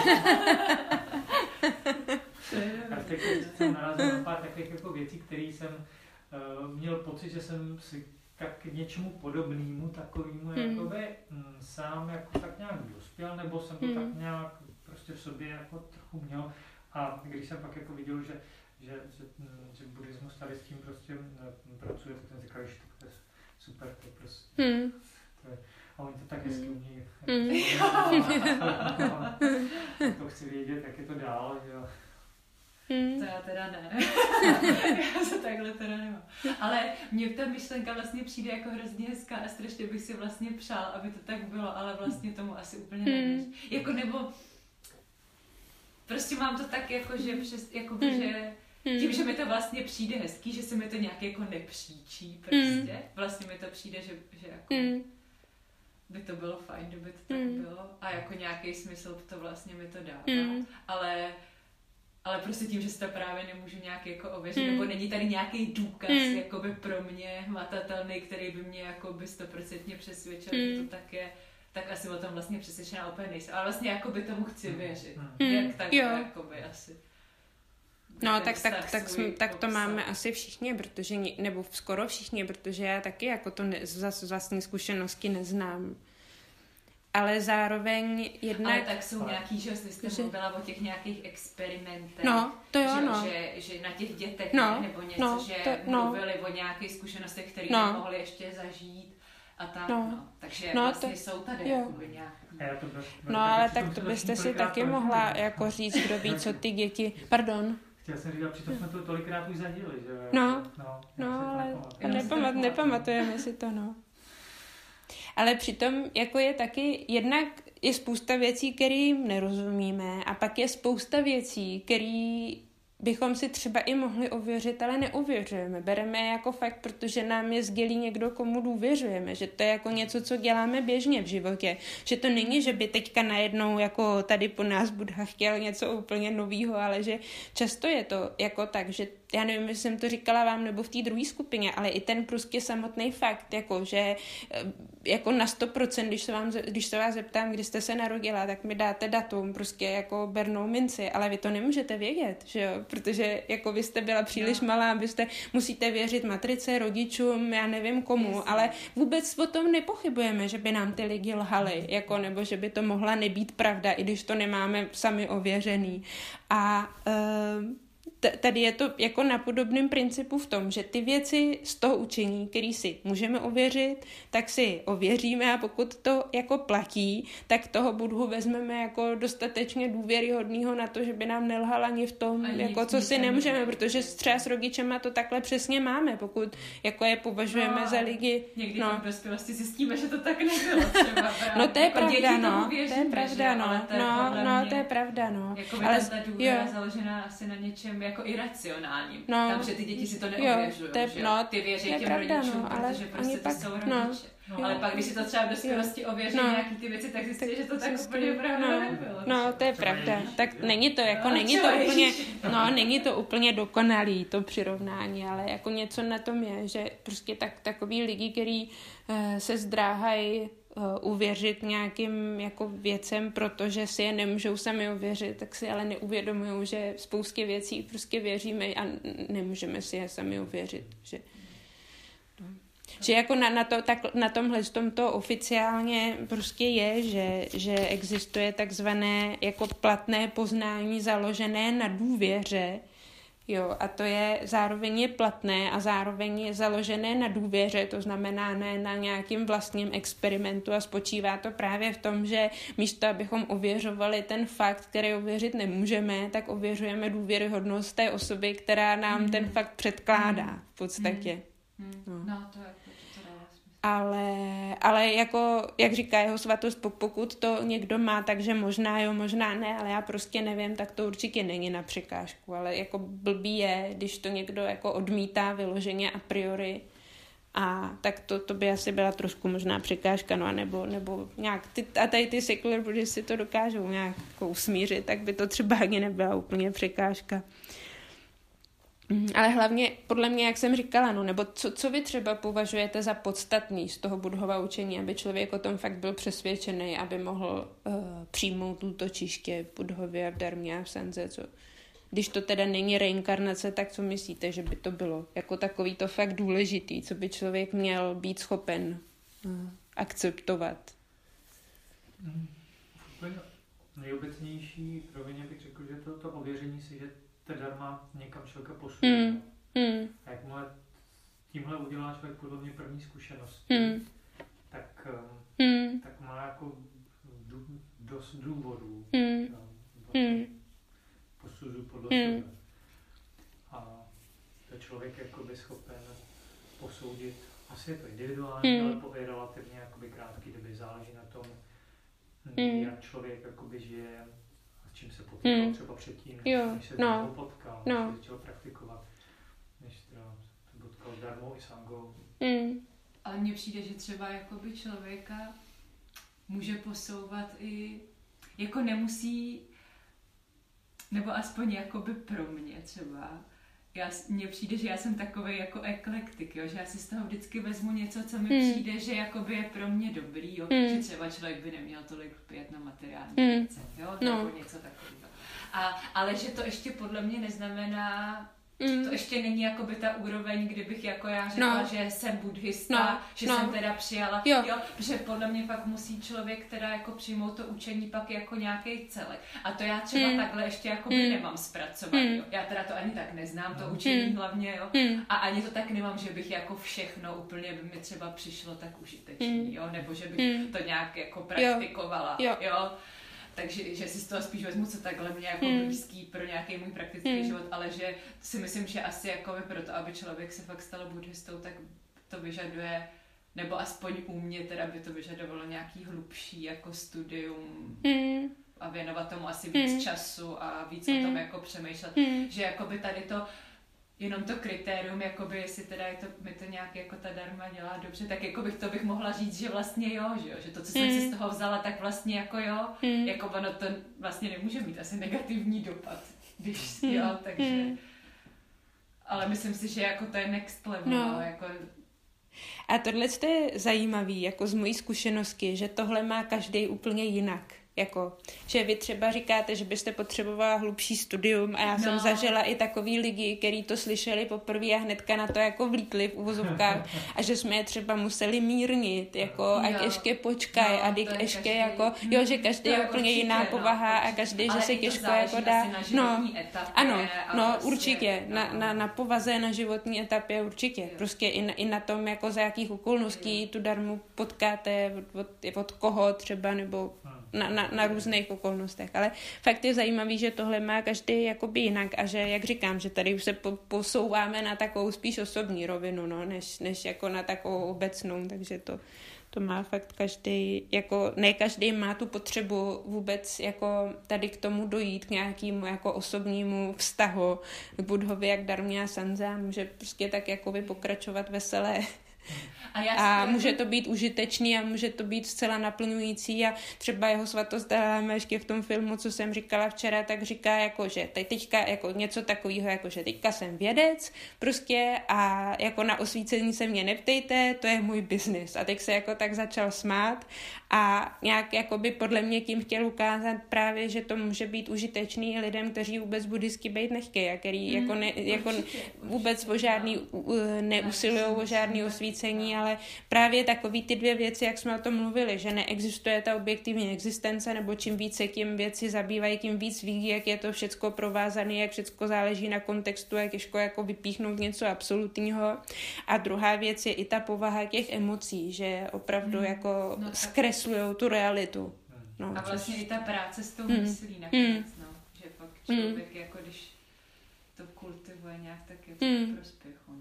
[SPEAKER 3] A teď jsem narazil na pár takových jako věcí, které jsem měl pocit, že jsem si tak k něčemu podobnému, takovému jakoby sám jako tak nějak dospěl, nebo jsem to tak nějak prostě v sobě jako trochu měl. A když jsem pak jako viděl, že buddhismus tady s tím prostě pracuje, tak jsem říkal, že to je super, to prostě a oni to tak hezky umí. To chci vědět, jak je to dál, že jo.
[SPEAKER 2] To já teda ne. Já se takhle teda nemám. Ale mně ta myšlenka vlastně přijde jako hrozně hezká a strašně bych si vlastně přál, aby to tak bylo, ale vlastně tomu asi úplně nevíš. Jako nebo prostě mám to tak jako, že že tím, že mi to vlastně přijde hezký, že se mi to nějak jako nepříčí prostě. Vlastně mi to přijde, že jako by to bylo fajn, kdyby to tak bylo a jako nějaký smysl to vlastně mi to dává. Ale prostě tím, že se to právě nemůžu nějak jako ověřit, nebo není tady nějaký důkaz jakoby pro mě hmatatelný, který by mě jakoby 100% přesvědčil, že to tak je, tak asi o tom vlastně přesvědčená úplně nejsem. Ale vlastně jakoby tomu chci věřit. Jak tak jakoby asi.
[SPEAKER 1] No, tak to máme asi všichni, protože, nebo skoro všichni, protože já taky jako to z vlastní zkušenosti neznám. Ale zároveň jednak...
[SPEAKER 2] Ale tak jsou nějaký, že jste mluvila o těch nějakých experimentech.
[SPEAKER 1] No, to jo,
[SPEAKER 2] že na těch dětech, nebo něco, mluvili o nějakých zkušenostech, které nemohli ještě zažít a tak, Takže vlastně jsou tady jakoby nějaký...
[SPEAKER 1] ale tak to byste si taky mohla jako říct, kdo ví, co ty děti... Pardon.
[SPEAKER 3] Chtěl jsem říct, přitom jsme to tolikrát už zažili, že jo?
[SPEAKER 1] Ale nepamatujeme si to, Ale přitom jako je taky, jednak je spousta věcí, kterým nerozumíme a pak je spousta věcí, které bychom si třeba i mohli ověřit, ale neověřujeme. Bereme je jako fakt, protože nám je sdělí někdo, komu důvěřujeme, že to je jako něco, co děláme běžně v životě. Že to není, že by teďka najednou jako tady po nás Buddha chtěl něco úplně novýho, ale že často je to jako tak, že já nevím, jestli jsem to říkala vám nebo v té druhé skupině, ale i ten prostě samotný fakt, jako, že jako na 100%, když se vás zeptám, kdy jste se narodila, tak mi dáte datum, prostě jako bernou minci, ale vy to nemůžete vědět, že jo? Protože jako vy jste byla příliš malá, musíte věřit matrice, rodičům, já nevím komu, ale vůbec o tom nepochybujeme, že by nám ty lidi lhali, jako, nebo že by to mohla nebýt pravda, i když to nemáme sami ověřený. A tady je to jako na podobném principu v tom, že ty věci z toho učení, který si můžeme ověřit, tak si ověříme a pokud to jako platí, tak toho Budhu vezmeme jako dostatečně důvěryhodného na to, že by nám nelhal ani v tom, jako co si nemůžeme, protože třeba s rodičema to takhle přesně máme, pokud jako je považujeme za lidi.
[SPEAKER 2] Někdy v dospělosti zjistíme, že to tak nebylo třeba.
[SPEAKER 1] No to je
[SPEAKER 2] jako
[SPEAKER 1] pravda,
[SPEAKER 2] no.
[SPEAKER 1] To je pravda, no. To je pravda, no.
[SPEAKER 2] Jako ale ta důvěra založená asi na něčem jako iracionálním.
[SPEAKER 1] No,
[SPEAKER 2] takže ty děti si to neuvěřují, že
[SPEAKER 1] no,
[SPEAKER 2] ty věří těm rodičům, protože prostě to jsou rodiče. Ale pak, když si to třeba v dospělosti ověří nějaký ty věci, tak zjistí, že to tak úplně pravda nebylo.
[SPEAKER 1] No, to je pravda. Tak není to jako, není to úplně dokonalý, to přirovnání, ale jako něco na tom je, že prostě takový lidi, kteří se zdráhají uvěřit nějakým jako věcem, protože si je nemůžou sami uvěřit, tak si ale neuvědomují, že spoustě věcí prostě věříme a nemůžeme si je sami uvěřit. Že jako na tomhle to oficiálně prostě je, že existuje takzvané jako platné poznání založené na důvěře, jo, a to je zároveň je platné a zároveň je založené na důvěře, to znamená ne na nějakým vlastním experimentu a spočívá to právě v tom, že místo, abychom ověřovali ten fakt, který ověřit nemůžeme, tak ověřujeme důvěryhodnost té osoby, která nám ten fakt předkládá v podstatě.
[SPEAKER 2] No, to je
[SPEAKER 1] ale jako, jak říká jeho svatost, pokud to někdo má, takže možná jo, možná ne, ale já prostě nevím, tak to určitě není na překážku, ale jako blbý je, když to někdo jako odmítá vyloženě a priori, a tak to by asi byla trošku možná překážka, no a nebo nějak, a tady ty secular buddhisti si to dokážou nějak jako usmířit, tak by to třeba ani nebyla úplně překážka. Ale hlavně, podle mě, jak jsem říkala, no, nebo co vy třeba považujete za podstatný z toho Budhova učení, aby člověk o tom fakt byl přesvědčený, aby mohl přijmout tuto čiště v Budhově a v Darmě a v Sanze, co? Když to teda není reinkarnace, tak co myslíte, že by to bylo? Jako takový to fakt důležitý, co by člověk měl být schopen akceptovat?
[SPEAKER 3] Nejobecnější rovině bych řekl, že to ověření si, že ta dharma někam člověka posune. A jakmile tímhle udělá člověk podle mě první zkušenosti, tak má jako dost důvodů. Posuzu podle sebe. A to člověk jakoby schopen posoudit, asi je to individuální, ale po relativně jakoby krátký době záleží na tom, jak člověk jakoby žije, s čím se potkal třeba předtím, než se znovu potkal, než se začal praktikovat, než se potkal s dharmou i sangou.
[SPEAKER 2] Ale mně přijde, že třeba jakoby člověka může posouvat i, jako nemusí, nebo aspoň jakoby pro mě třeba, mně přijde, že já jsem takovej jako eklektik, jo? Že já si z toho vždycky vezmu něco, co mi přijde, že jakoby je pro mě dobrý, jo? Že třeba člověk by neměl tolik pět na materiální věci, jo? Nebo něco takového. Ale že to ještě podle mě neznamená, to ještě není jakoby ta úroveň, kdybych jako já řekla, že jsem buddhista, že jsem teda přijala, jo, protože podle mě pak musí člověk teda jako přijmout to učení pak jako nějaký celek. A to já třeba takhle ještě jakoby nemám zpracovaný, jo. Já teda to ani tak neznám, to učení hlavně, jo. A ani to tak nemám, že bych jako všechno úplně by mi třeba přišlo tak užitečný, jo, nebo že bych to nějak jako praktikovala, jo. Takže že si z toho spíš vezmu, co takhle mě jako blízký pro nějaký můj praktický život, ale že si myslím, že asi jako pro to, aby člověk se fakt stal buddhistou, tak to vyžaduje, nebo aspoň u mě teda by to vyžadovalo nějaký hlubší jako studium a věnovat tomu asi víc času a víc o tom jako přemýšlet, že jakoby tady to jenom to kritérium, jakoby jestli teda je to, mi to nějak jako ta dharma dělá dobře, tak jako bych mohla říct, že vlastně jo, že to, co jsem si z toho vzala, tak vlastně jako jo, jako ono to vlastně nemůže mít asi negativní dopad, když jo, takže, ale myslím si, že jako to je next level, jako.
[SPEAKER 1] A tohle je zajímavý, jako z mojí zkušenosti, že tohle má každý úplně jinak. Jako, že vy třeba říkáte, že byste potřebovala hlubší studium a já jsem zažila i takový lidi, kteří to slyšeli poprvé a hnedka na to jako vlítli v uvozovkách a že jsme je třeba museli mírnit, jako ať ještě počkaj a teď ještě jako, že každý je úplně jiná povaha a každý, že se těžko jako dá. Určitě, na povaze, na životní etapě určitě. Prostě i na tom, jako za jakých okolností tu darmu potkáte, od koho třeba, nebo na různých okolnostech. Ale fakt je zajímavý, že tohle má každý jakoby jinak a že, jak říkám, že tady už se posouváme na takovou spíš osobní rovinu, než jako na takovou obecnou, takže to má fakt každý, jako ne každý má tu potřebu vůbec jako tady k tomu dojít, k nějakému jako osobnímu vztahu k Buddhovi, jak Darmě a Sanze, může prostě tak jakoby pokračovat veselé. A může to být užitečný a může to být zcela naplňující a třeba jeho svatost Dalajláma ještě v tom filmu, co jsem říkala včera, tak říká jako, že teďka jako něco takového, jako že teďka jsem vědec prostě a jako na osvícení se mě neptejte, to je můj biznis. A teď se jako tak začal smát a nějak jakoby podle mě tím chtěl ukázat právě, že to může být užitečný lidem, kteří vůbec buddhisky být nechtějí a který jako vůbec o žádný neusilujou o žádný osvícení, ale právě takový ty dvě věci, jak jsme o tom mluvili, že neexistuje ta objektivní existence, nebo čím více tím věci zabývají, tím víc ví, jak je to všecko provázané, jak všecko záleží na kontextu, jak těžko jako vypíchnout něco absolutního. A druhá věc je i ta povaha těch emocí, že opravdu jako zkreslujou tu realitu.
[SPEAKER 2] A vlastně i ta práce s tou myslí nakonec, že pak člověk jako když to kultivuje nějak, tak je to prospěchu,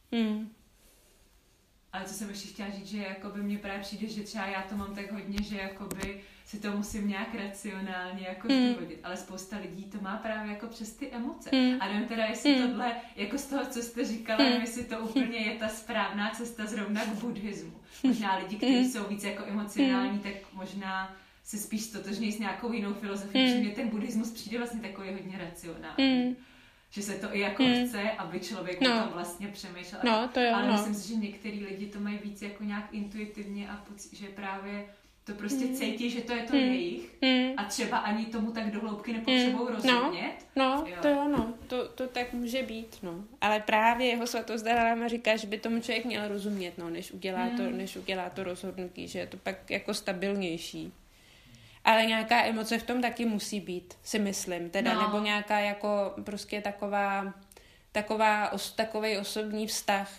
[SPEAKER 2] Ale co jsem ještě chtěla říct, že jakoby mně právě přijde, že třeba já to mám tak hodně, že jakoby si to musím nějak racionálně jako zdůvodnit, ale spousta lidí to má právě jako přes ty emoce. A nevím teda, jestli tohle, jako z toho, co jste říkala, nevím, jestli to úplně je ta správná cesta zrovna k buddhismu. Možná lidi, kteří jsou víc jako emocionální, tak možná se spíš stotožní s nějakou jinou filozofií, že mě ten buddhismus přijde vlastně takový hodně racionální. Že se to i jako chce, aby člověk o tom vlastně přemýšlel. Ale myslím si, že některý lidi to mají víc jako nějak intuitivně a že právě to prostě cítí, že to je to jejich a třeba ani tomu tak do hloubky nepotřebují rozumět.
[SPEAKER 1] To tak může být, Ale právě jeho svatost Dalajláma říká, že by tomu člověk měl rozumět, než udělá to rozhodnutí, že je to pak jako stabilnější. Ale nějaká emoce v tom taky musí být, si myslím, nebo nějaká jako prostě takovej osobní vztah,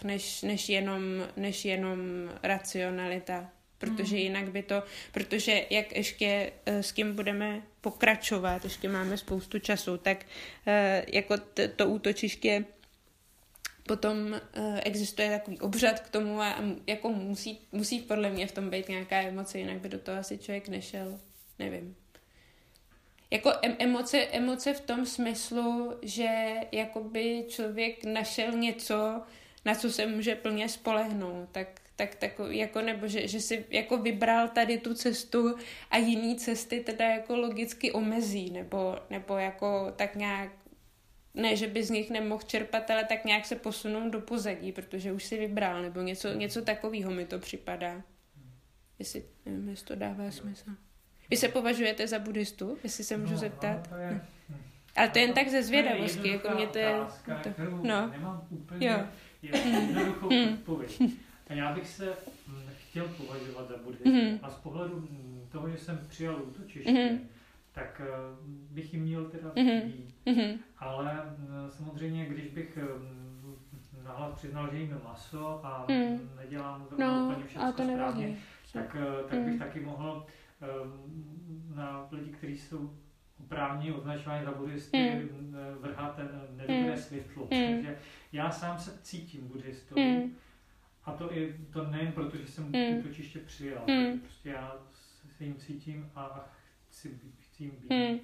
[SPEAKER 1] než jenom racionalita. Protože jinak by to, protože jak ještě s kým budeme pokračovat, ještě máme spoustu času, tak jako to útočiště potom existuje takový obřad k tomu a jako musí podle mě v tom být nějaká emoce, jinak by do toho asi člověk nešel. Nevím. Jako emoce v tom smyslu, že jakoby člověk našel něco, na co se může plně spolehnout, tak jako, nebo že si jako vybral tady tu cestu a jiný cesty teda jako logicky omezí, nebo jako tak nějak, ne, že by z nich nemohl čerpat, ale tak nějak se posunou do pozadí, protože už si vybral, nebo něco takového mi to připadá. Nevím, jestli to dává smysl. Vy se považujete za buddhistu, jestli se můžu zeptat? Ale to jen tak ze zvědavosti, jako mě to je...
[SPEAKER 3] Nemám úplně jednoduchou odpověď. A já bych se chtěl považovat za buddhistu. A z pohledu toho, že jsem přijal útočiště, tak bych jim měl teda být. Ale samozřejmě, když bych nahlas přiznal, že jim maso a nedělám úplně všechno správně, tak bych taky mohl na lidi, kteří jsou oprávněni označováni za buddhisty, vrhat ten nedobré světlo. Takže já sám se cítím buddhistou. A to nejen proto, že jsem útočiště přijal. Prostě já se jim cítím a chci jim být.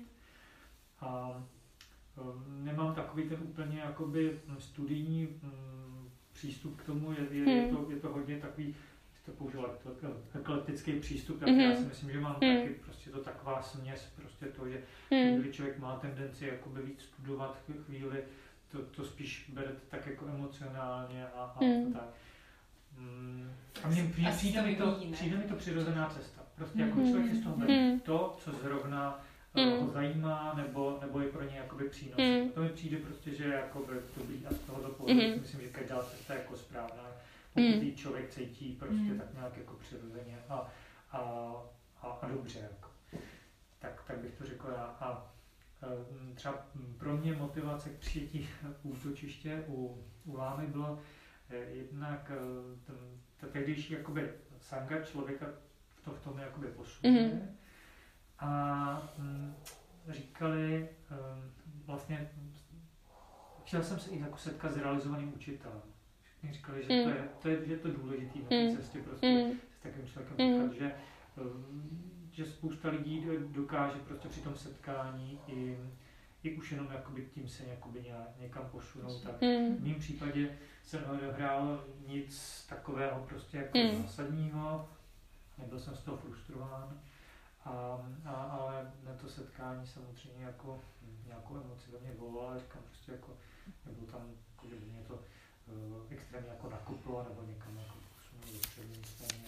[SPEAKER 3] A nemám takový ten úplně jakoby studijní přístup k tomu. Je to hodně takový, to použil eklektický přístup, tak já si myslím, že mám taky prostě to taková směs, prostě to, že když člověk má tendenci jakoby víc studovat chvíli, to spíš bere tak jako emocionálně a tak. A přijde mi to přirozená cesta. Prostě jako člověk si z toho bere to, co zrovna ho zajímá, nebo je pro ně jakoby přínosem. To mi přijde prostě, že je jakoby dobrý a z tohoto pohledu si myslím, že každá cesta je jako správná. Pokud jí člověk cítí prostě tak nějak jako přirozeně a dobře. Jako. Tak bych to řekl já. A třeba pro mě motivace k přijetí útočiště u Lámy bylo jednak ta tehdejší jakoby sanga člověka v tom jakoby posunuje. A říkali, vlastně chtěl jsem se i jako setkat s realizovaným učitelem. Všichni říkali, že to je důležitý na té cestě prostě s takovým člověkem setkat, že spousta lidí dokáže prostě při tom setkání i už jenom jakoby tím se jakoby někam posunout. Tak v mém případě jsem neodehrál nic takového prostě jako zásadního, nebyl jsem z toho frustrován. Ale na to setkání samozřejmě jako nějakou emoci ve mě volalo, ale říkám prostě jako, nebylo tam, jako, že by mě to extrémně jako nakuplo, nebo někam jako posunulo dopředu, nicméně.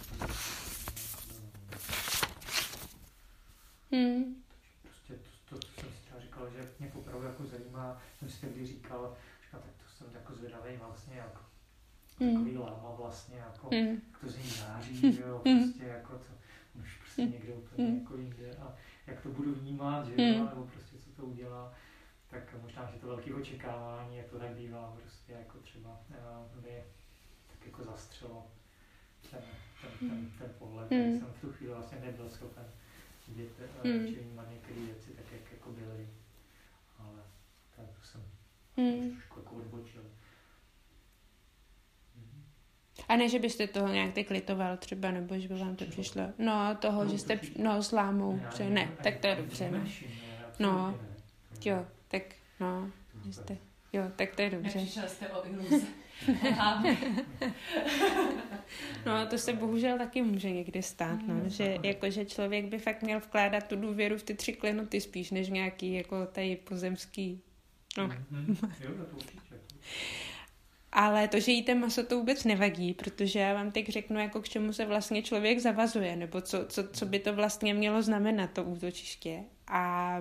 [SPEAKER 3] Prostě to jsem si třeba říkal, že mě opravdu jako zajímá, jsem si tehdy říkal, tak to jsem jako zvědavý vlastně, jako takový Láma vlastně, jako, jak to z ní září, jo, prostě jako to, už prostě někde úplně jako jinde a jak to budu vnímat, že jo, nebo prostě co to udělá, tak možná, že to velké očekávání, jak to tak bývá, prostě jako třeba mě tak jako zastřelo ten pohled, který jsem v tu chvíli vlastně nebyl schopen vidět, či vnímat některé věci tak, jak jako byly, ale tak to jsem trošku jako odbočil.
[SPEAKER 1] A ne, že byste toho nějak tak litoval třeba, nebo že by vám to přišlo. No, toho, že jste, s Lámou. Ne, tak to je dobře. No, jo, tak, no, jste, jo, tak to je dobře.
[SPEAKER 2] Nepřišel jste o iluze.
[SPEAKER 1] No, to se bohužel taky může někdy stát, no, že jakože člověk by fakt měl vkládat tu důvěru v ty 3 klenoty spíš, než nějaký jako tady pozemský, no. Ale to, že jíte maso, to vůbec nevadí, protože já vám teď řeknu, jako k čemu se vlastně člověk zavazuje, nebo co by to vlastně mělo znamenat, to útočiště. A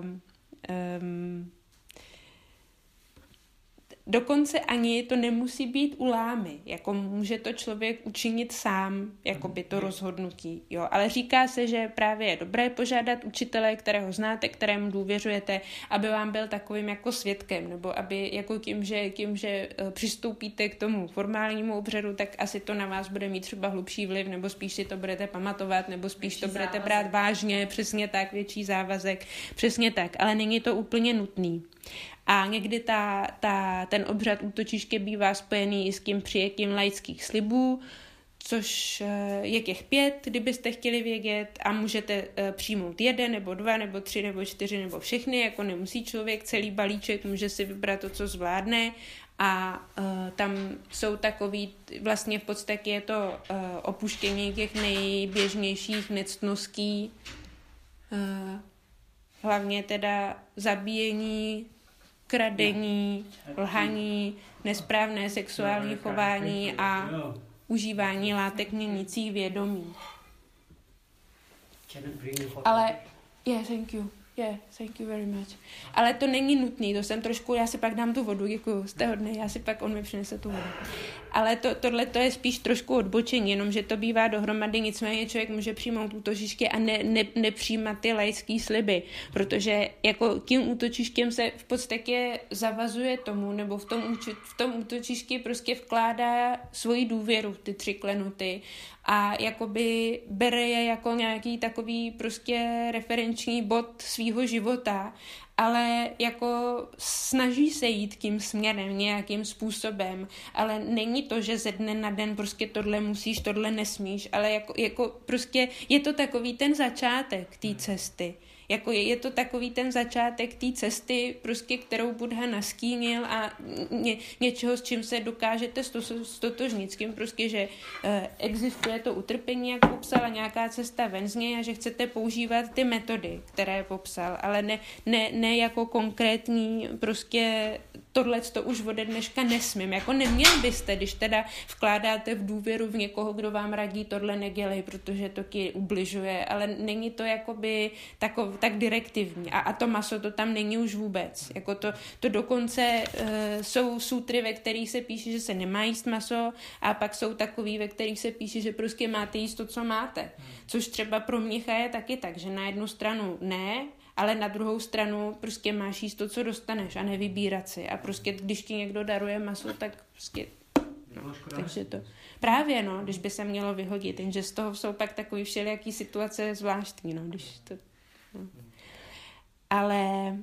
[SPEAKER 1] dokonce ani to nemusí být u Lámy, jako může to člověk učinit sám, jako by to rozhodnutí, jo, ale říká se, že právě je dobré požádat učitele, kterého znáte, kterému důvěřujete, aby vám byl takovým jako svědkem, nebo aby jako tím, že přistoupíte k tomu formálnímu obřadu, tak asi to na vás bude mít třeba hlubší vliv, nebo spíš si to budete pamatovat, nebo spíš větší to budete závazek. Brát vážně, přesně tak, větší závazek, přesně tak, ale není to úplně nutný. A někdy ten obřad útočiště bývá spojený i s tím přijetím laických slibů, což je těch 5, kdybyste chtěli vědět, a můžete přijmout 1 nebo 2 nebo 3 nebo 4 nebo všechny, jako nemusí člověk celý balíček, může si vybrat to, co zvládne, a tam jsou takový, vlastně v podstatě je to opuštění těch nejběžnějších nectností, hlavně teda zabíjení, kradení, lhaní, nesprávné sexuální chování a užívání látek měnících vědomí. Ale, thank you very much. Ale to není nutný, to jsem trošku, já si pak dám tu vodu, děkuju, jste hodnej, on mi přinese tu vodu. Ale tohle to je spíš trošku odbočení, jenomže to bývá dohromady, nicméně člověk může přijmout útočiště a nepřijímat ty laické sliby, protože jako tím útočištěm se v podstatě zavazuje tomu, nebo v tom útočišti prostě vkládá svoji důvěru ty 3 klenoty a jakoby bere je jako nějaký takový prostě referenční bod svýho života, ale jako snaží se jít tím směrem nějakým způsobem, ale není to, že ze dne na den prostě tohle musíš, tohle nesmíš, ale jako prostě je to takový ten začátek té cesty. Jako je to takový ten začátek té cesty, prostě, kterou Buddha nastínil a něčeho, s čím se dokážete stotožnit, s tím prostě, že existuje to utrpení, jak popsala, nějaká cesta ven z něj a že chcete používat ty metody, které popsal, ale ne jako konkrétní prostě tohleto už ode dneška nesmím. Jako neměl byste, když teda vkládáte v důvěru v někoho, kdo vám radí, tohle nedělej, protože to ti ubližuje, ale není to jakoby tak direktivní. A to maso to tam není už vůbec. Jako to dokonce jsou sutry, ve kterých se píše, že se nemá jíst maso, a pak jsou takový, ve kterých se píše, že prostě máte jíst to, co máte. Což třeba pro mnicha je taky tak, že na jednu stranu ne, ale na druhou stranu prostě máš jíst to, co dostaneš, a nevybírat si. A prostě když ti někdo daruje maso, tak prostě... No, takže to... Právě, no, když by se mělo vyhodit, jenže z toho jsou pak takový všelijaký situace zvláštní, no, když to... No. Ale...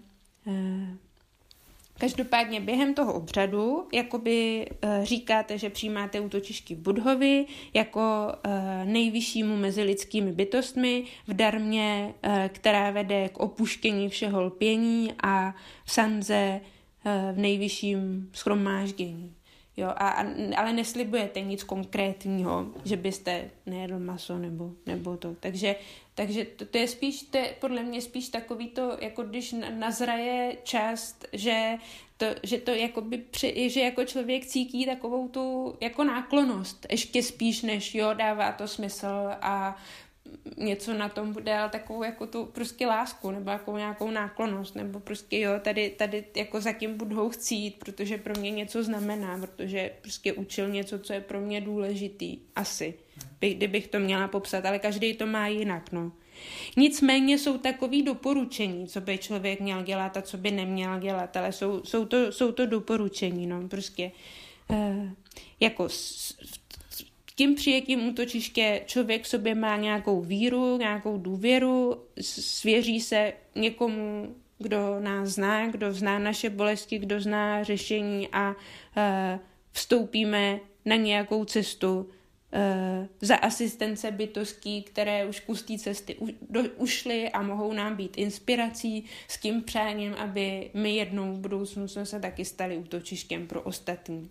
[SPEAKER 1] Každopádně během toho obřadu jakoby říkáte, že přijímáte útočišky Budhovi jako nejvyššímu mezi lidskými bytostmi v darmě, která vede k opuštění všeho lpění, a v sanze v nejvyšším shromáždění. Jo, ale neslibujete nic konkrétního, že byste nejedl maso nebo to. Takže to je spíš, to je podle mě spíš takový to, jako když nazraje část, že to jakoby že jako člověk cítí takovou tu jako náklonnost, ještě spíš než jo, dává to smysl a něco na tom bude, ale takovou jako tu prostě lásku, nebo jako nějakou náklonnost, nebo prostě jo, tady jako za tím Budhou chci jít, protože pro mě něco znamená, protože prostě učil něco, co je pro mě důležitý. Asi, kdybych to měla popsat, ale každý to má jinak, no. Nicméně jsou takový doporučení, co by člověk měl dělat a co by neměl dělat, ale jsou to doporučení, no, prostě jako tím přijetím útočiště člověk v sobě má nějakou víru, nějakou důvěru, svěří se někomu, kdo nás zná, kdo zná naše bolesti, kdo zná řešení, a vstoupíme na nějakou cestu za asistence bytostí, které už kus té cesty ušly a mohou nám být inspirací, s tím přáním, aby my jednou v budoucnu jsme se taky stali útočištěm pro ostatní.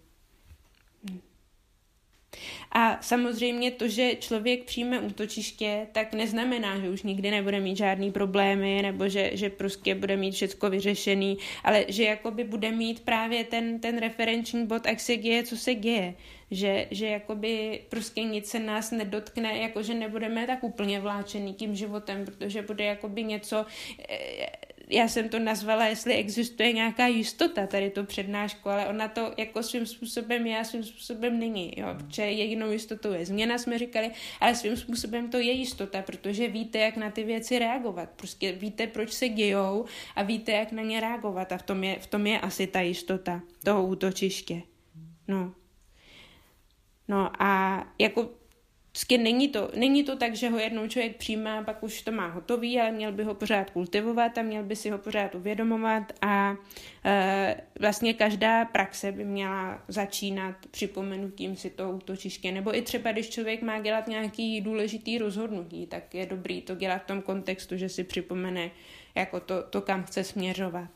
[SPEAKER 1] A samozřejmě to, že člověk přijme útočiště, tak neznamená, že už nikdy nebude mít žádný problémy, nebo že prostě bude mít všecko vyřešený, ale že jakoby bude mít právě ten referenční bod, ať se děje, co se děje. Že jakoby prostě nic se nás nedotkne, jakože nebudeme tak úplně vláčený tím životem, protože bude jakoby něco... Já jsem to nazvala, jestli existuje nějaká jistota, tady to přednášku, ale ona to jako svým způsobem je a svým způsobem není. Jo? Protože jedinou jistotou je změna, jsme říkali, ale svým způsobem to je jistota, protože víte, jak na ty věci reagovat. Prostě víte, proč se dějou a víte, jak na ně reagovat. A v tom je asi ta jistota toho útočiště. No a jako není to tak, že ho jednou člověk přijímá, pak už to má hotový, ale měl by ho pořád kultivovat a měl by si ho pořád uvědomovat a vlastně každá praxe by měla začínat připomenutím si toho útočiště. Nebo i třeba, když člověk má dělat nějaký důležitý rozhodnutí, tak je dobrý to dělat v tom kontextu, že si připomene jako to kam chce směřovat.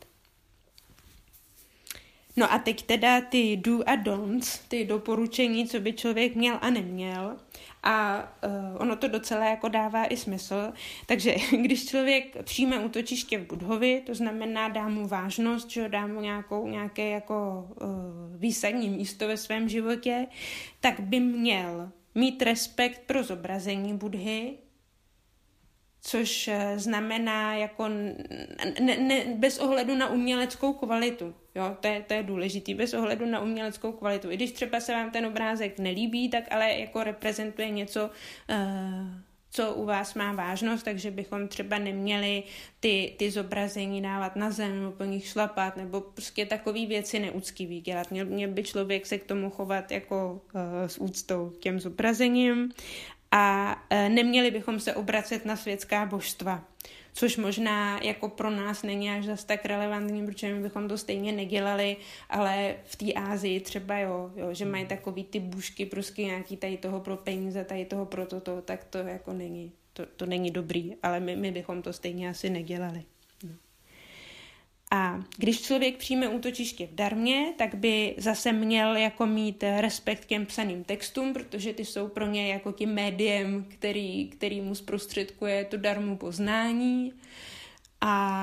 [SPEAKER 1] No a teď teda ty do a don'ts, ty doporučení, co by člověk měl a neměl. A ono to docela jako dává i smysl. Takže když člověk přijme útočiště v Budhovi, to znamená dá mu vážnost, že dá mu nějaké jako výsadní místo ve svém životě, tak by měl mít respekt pro zobrazení Budhy, což znamená jako bez ohledu na uměleckou kvalitu. Jo, to je důležitý, bez ohledu na uměleckou kvalitu. I když třeba se vám ten obrázek nelíbí, tak ale jako reprezentuje něco, co u vás má vážnost, takže bychom třeba neměli ty zobrazení dávat na zem, nebo po nich šlapat, nebo prostě takový věci neúctivý dělat. Měl by člověk se k tomu chovat jako s úctou těm zobrazením. A neměli bychom se obracet na světská božstva, což možná jako pro nás není až zas tak relevantní, protože my bychom to stejně nedělali, ale v té Ázii třeba jo, že mají takový ty bůžky, prostě nějaký tady toho pro peníze, tady toho pro toto, tak to jako není, to není dobrý, ale my bychom to stejně asi nedělali. No. A když člověk přijme útočiště v darmě, tak by zase měl jako mít respekt k těm psaným textům, protože ty jsou pro ně jako tím médiem, který mu zprostředkuje tu darmu poznání. A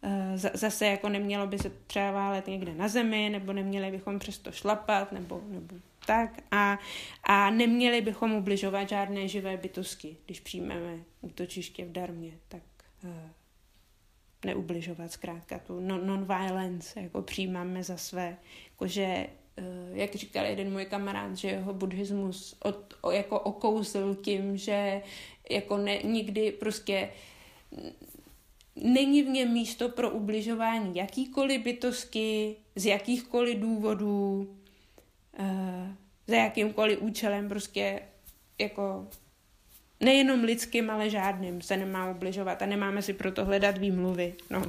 [SPEAKER 1] zase jako nemělo by se třeba válet někde na zemi, nebo neměli bychom přesto šlapat, nebo tak. A neměli bychom ubližovat žádné živé bytosti, když přijmeme útočiště v darmě, tak neubližovat zkrátka tu non-violence, jako přijímáme za své, jakože, jak říkal jeden můj kamarád, že jeho buddhismus jako okouzl tím, že jako nikdy prostě není v něm místo pro ubližování jakýkoliv bytosti, z jakýchkoliv důvodů, za jakýmkoliv účelem, prostě jako nejenom lidským, ale žádným se nemá ubližovat a nemáme si proto hledat výmluvy. No.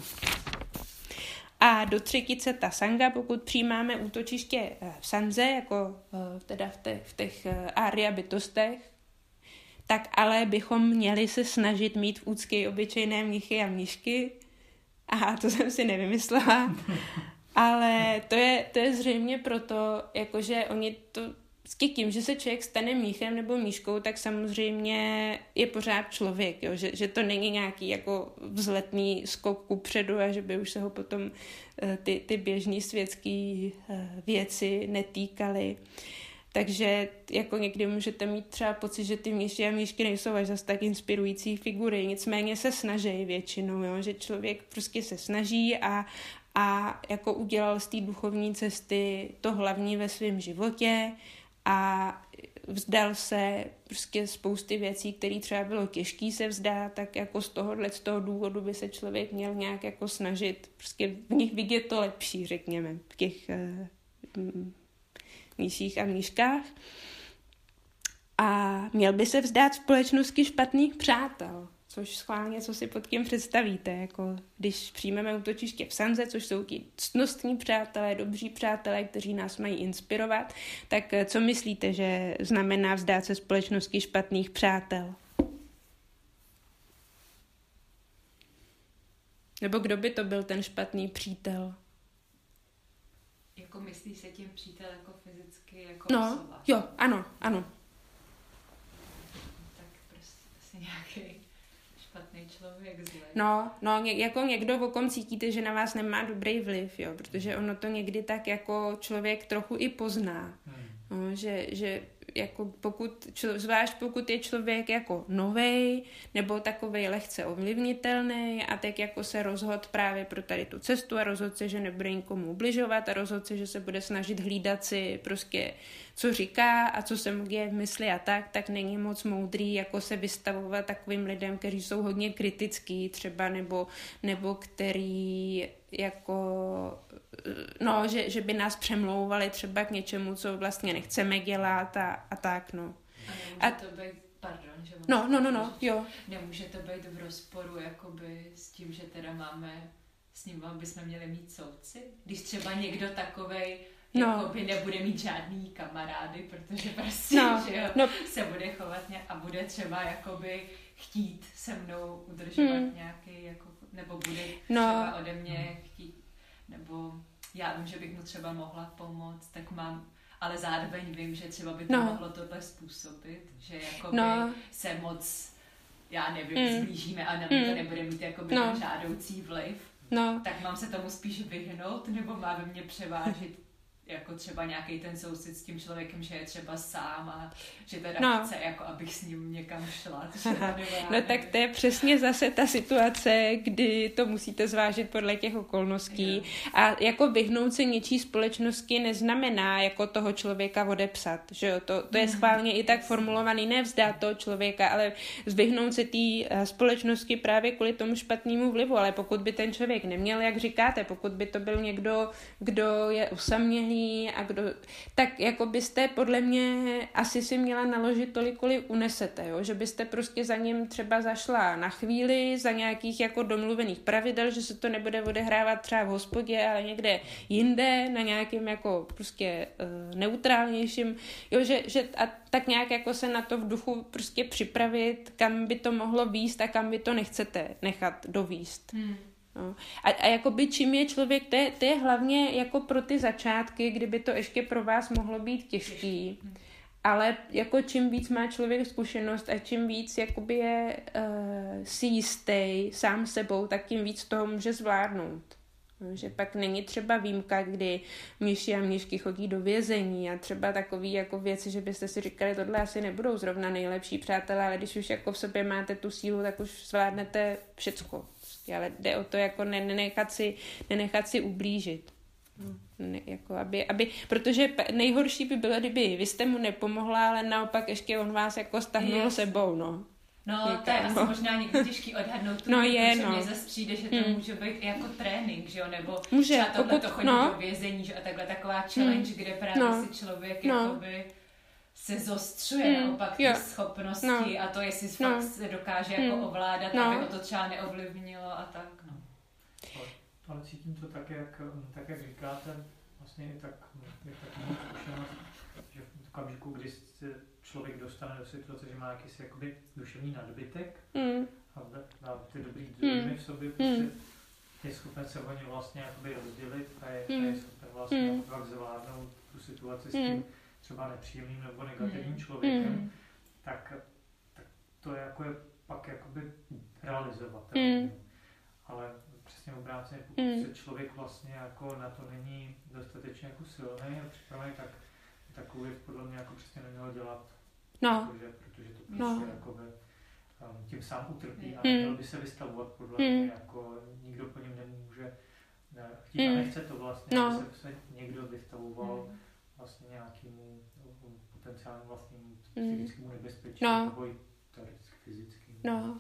[SPEAKER 1] A do třetice ta sanga, pokud přijímáme útočiště v sanze, jako teda v těch ária bytostech, tak ale bychom měli se snažit mít v úctě obyčejné mnichy a mnišky. Aha, to jsem si nevymyslela. Ale to je zřejmě proto, jakože oni to tím, že se člověk stane mnichem nebo mníškou, tak samozřejmě je pořád člověk, jo? Že to není nějaký jako vzletný skok kupředu a že by už se ho potom ty běžný světský věci netýkaly. Takže jako někdy můžete mít třeba pocit, že ty mniši a mníšky nejsou až zase tak inspirující figury, nicméně se snaží většinou, jo? Že člověk prostě se snaží a jako udělal z té duchovní cesty to hlavní ve svém životě a vzdal se prostě spousty věcí, které třeba bylo těžké se vzdát, tak jako z toho důvodu by se člověk měl nějak jako snažit prostě v nich vidět to lepší, řekněme, v těch mníších a mníškách. A měl by se vzdát společnosti špatných přátel, což schválně, co si pod tím představíte, jako když přijmeme útočiště v sanze, což jsou ti ctnostní přátelé, dobří přátelé, kteří nás mají inspirovat, tak co myslíte, že znamená vzdát se společnosti špatných přátel? Nebo kdo by to byl ten špatný přítel?
[SPEAKER 2] Jako myslíš se tím přítel jako fyzicky, jako osoba?
[SPEAKER 1] Jo, ano.
[SPEAKER 2] Tak prostě asi nějaký špatný člověk, zlej.
[SPEAKER 1] No, jako někdo, o kom cítíte, že na vás nemá dobrý vliv, jo, protože ono to někdy tak jako člověk trochu i pozná, no, že jako zvlášť pokud je člověk jako novej, nebo takovej lehce ovlivnitelný a tak jako se rozhod právě pro tady tu cestu a rozhod se, že nebude nikomu ubližovat a rozhod se, že se bude snažit hlídat si prostě, co říká a co se mu děje v mysli a tak není moc moudrý jako se vystavovat takovým lidem, kteří jsou hodně kritický třeba, nebo který jako že by nás přemlouvali třeba k něčemu, co vlastně nechceme dělat a tak, no.
[SPEAKER 2] A nemůže to být, pardon, že
[SPEAKER 1] jo.
[SPEAKER 2] Nemůže to být v rozporu jakoby s tím, že teda máme s ním bychom měli mít soudci? Když třeba někdo takovej jakoby nebude mít žádný kamarády, protože prostě, se bude chovat a bude třeba jakoby chtít se mnou udržovat nějaký, jako, nebo bude třeba ode mě chtít, nebo já vím, že bych mu třeba mohla pomoct, tak mám, ale zároveň vím, že třeba by to mohlo tohle způsobit, že jakoby se moc, já nevím, zblížíme a na mě to nebude mít jakoby žádoucí vliv, tak mám se tomu spíš vyhnout, nebo má ve mně převážit jako třeba nějaký ten soucit s tím člověkem, že je třeba sám a že teda chce, jako abych s ním někam šla.
[SPEAKER 1] Tak to je přesně zase ta situace, kdy to musíte zvážit podle těch okolností. A jako vyhnout se něčí společnosti neznamená jako toho člověka odepsat. Že jo? To je schválně i tak formulovaný, ne vzdát toho člověka, ale vyhnout se té společnosti právě kvůli tomu špatnému vlivu. Ale pokud by ten člověk neměl, jak říkáte, pokud by to byl někdo, kdo je usamělý, a tak jako byste podle mě asi si měla naložit tolik, kolik unesete, jo? Že byste prostě za ním třeba zašla na chvíli za nějakých jako domluvených pravidel, že se to nebude odehrávat třeba v hospodě, ale někde jinde, na nějakým jako prostě neutrálnějším, jo? Že a tak nějak jako se na to v duchu prostě připravit, kam by to mohlo vést a kam by to nechcete nechat dovíst. No. A jakoby čím je člověk, to je hlavně jako pro ty začátky, kdyby to ještě pro vás mohlo být těžký. ale jako čím víc má člověk zkušenost a čím víc jakoby je si jistý sám sebou, tak tím víc toho může zvládnout. Že pak není třeba výjimka, kdy mniši a mnišky chodí do vězení a třeba takový jako věci, že byste si říkali, tohle asi nebudou zrovna nejlepší přátelé, ale když už jako v sobě máte tu sílu, tak už zvládnete všecko. Ale jde o to jako nenechat si ublížit. Jako protože nejhorší by bylo, kdyby vy jste mu nepomohla, ale naopak ještě on vás jako stahnul sebou, no.
[SPEAKER 2] No, to je asi možná někdy těžký odhadnout, protože mě zase přijde, že to může být jako trénink, že jo, nebo třeba tohleto chodí do vězení, že a takhle taková challenge, kde právě si člověk jakoby se zostřuje naopak ty schopnosti a to, jestli fakt se dokáže jako ovládat, aby ho to třeba neovlivnilo a tak, no.
[SPEAKER 3] Ale cítím to tak, jak říkáte, vlastně i tak můj zkušenost, že v okamžiku, kdy se člověk dostane do situace, že má jakýsi jakoby duševní nadbytek a ty dobrý družiny v sobě, prostě je schopen se o ně vlastně jakoby rozdělit a je schopen vlastně pak zvládnout tu situaci s tím třeba nepříjemným nebo negativním člověkem, tak to je pak jakoby realizovatelné. Ale přesně obráceně, pokud se člověk vlastně jako na to není dostatečně jako silný a připravený, tak takovou věc podle mě jako přesně nemělo dělat. Protože to prostě jakoby, tím sám utrpí a neměl by se vystavovat podle mě, jako nikdo po něm nemůže chtít a nechce to vlastně, aby se někdo vystavoval vlastně nějakému potenciálnímu vlastnímu psychickému nebezpečí nebo i teoreticky fyzickému.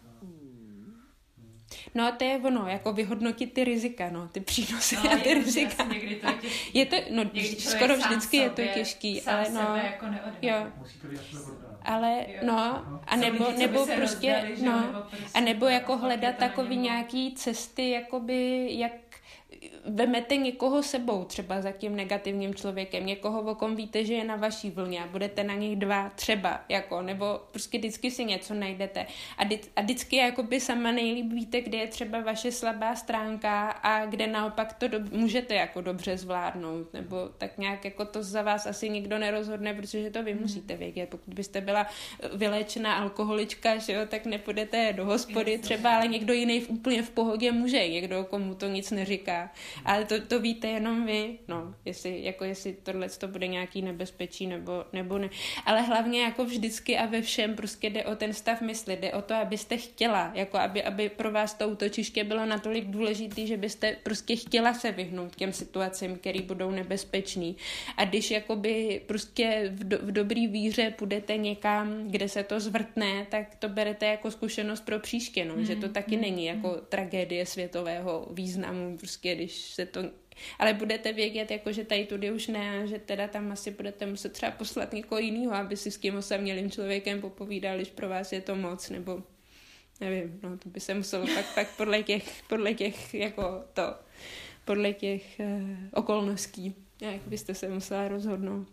[SPEAKER 1] No, to je ono, jako vyhodnotit ty rizika, ty přínosy a ty rizika.
[SPEAKER 2] Někdy to je těžký.
[SPEAKER 1] Je to, skoro vždycky je to těžký, ale
[SPEAKER 2] jako
[SPEAKER 3] musí to být
[SPEAKER 1] ale a nebo prostě, a nebo jako hledat takový nějaký cesty, jakoby, jak vemete někoho sebou, třeba za tím negativním člověkem, někoho, o kom víte, že je na vaší vlně a budete na nich dva třeba, jako, nebo prostě vždycky si něco najdete. A vždycky jakoby sama nejlíp víte, kde je třeba vaše slabá stránka a kde naopak to můžete jako dobře zvládnout, nebo tak nějak jako to za vás asi nikdo nerozhodne, protože to vy musíte vědět. Pokud byste byla vyléčená alkoholička, že jo, tak nepůjdete do hospody třeba, ale někdo jiný úplně v pohodě může, někdo, komu to nic neříká. Ale to víte jenom vy, jestli tohle to bude nějaký nebezpečí nebo ne. Ale hlavně jako vždycky a ve všem prostě jde o ten stav mysli, jde o to, abyste chtěla, jako aby pro vás to útočiště bylo natolik důležitý, že byste prostě chtěla se vyhnout těm situacím, které budou nebezpečný. A když jakoby prostě v dobrý víře půjdete někam, kde se to zvrtne, tak to berete jako zkušenost pro příště, že to taky není jako tragédie světového významu, prostě když se to... Ale budete vědět, jako, že tady tudy už ne, že teda tam asi budete muset třeba poslat někoho jiného, aby si s tím osamělým člověkem popovídal, když pro vás je to moc, nebo nevím, to by se muselo pak podle těch okolností, jak byste se musela rozhodnout,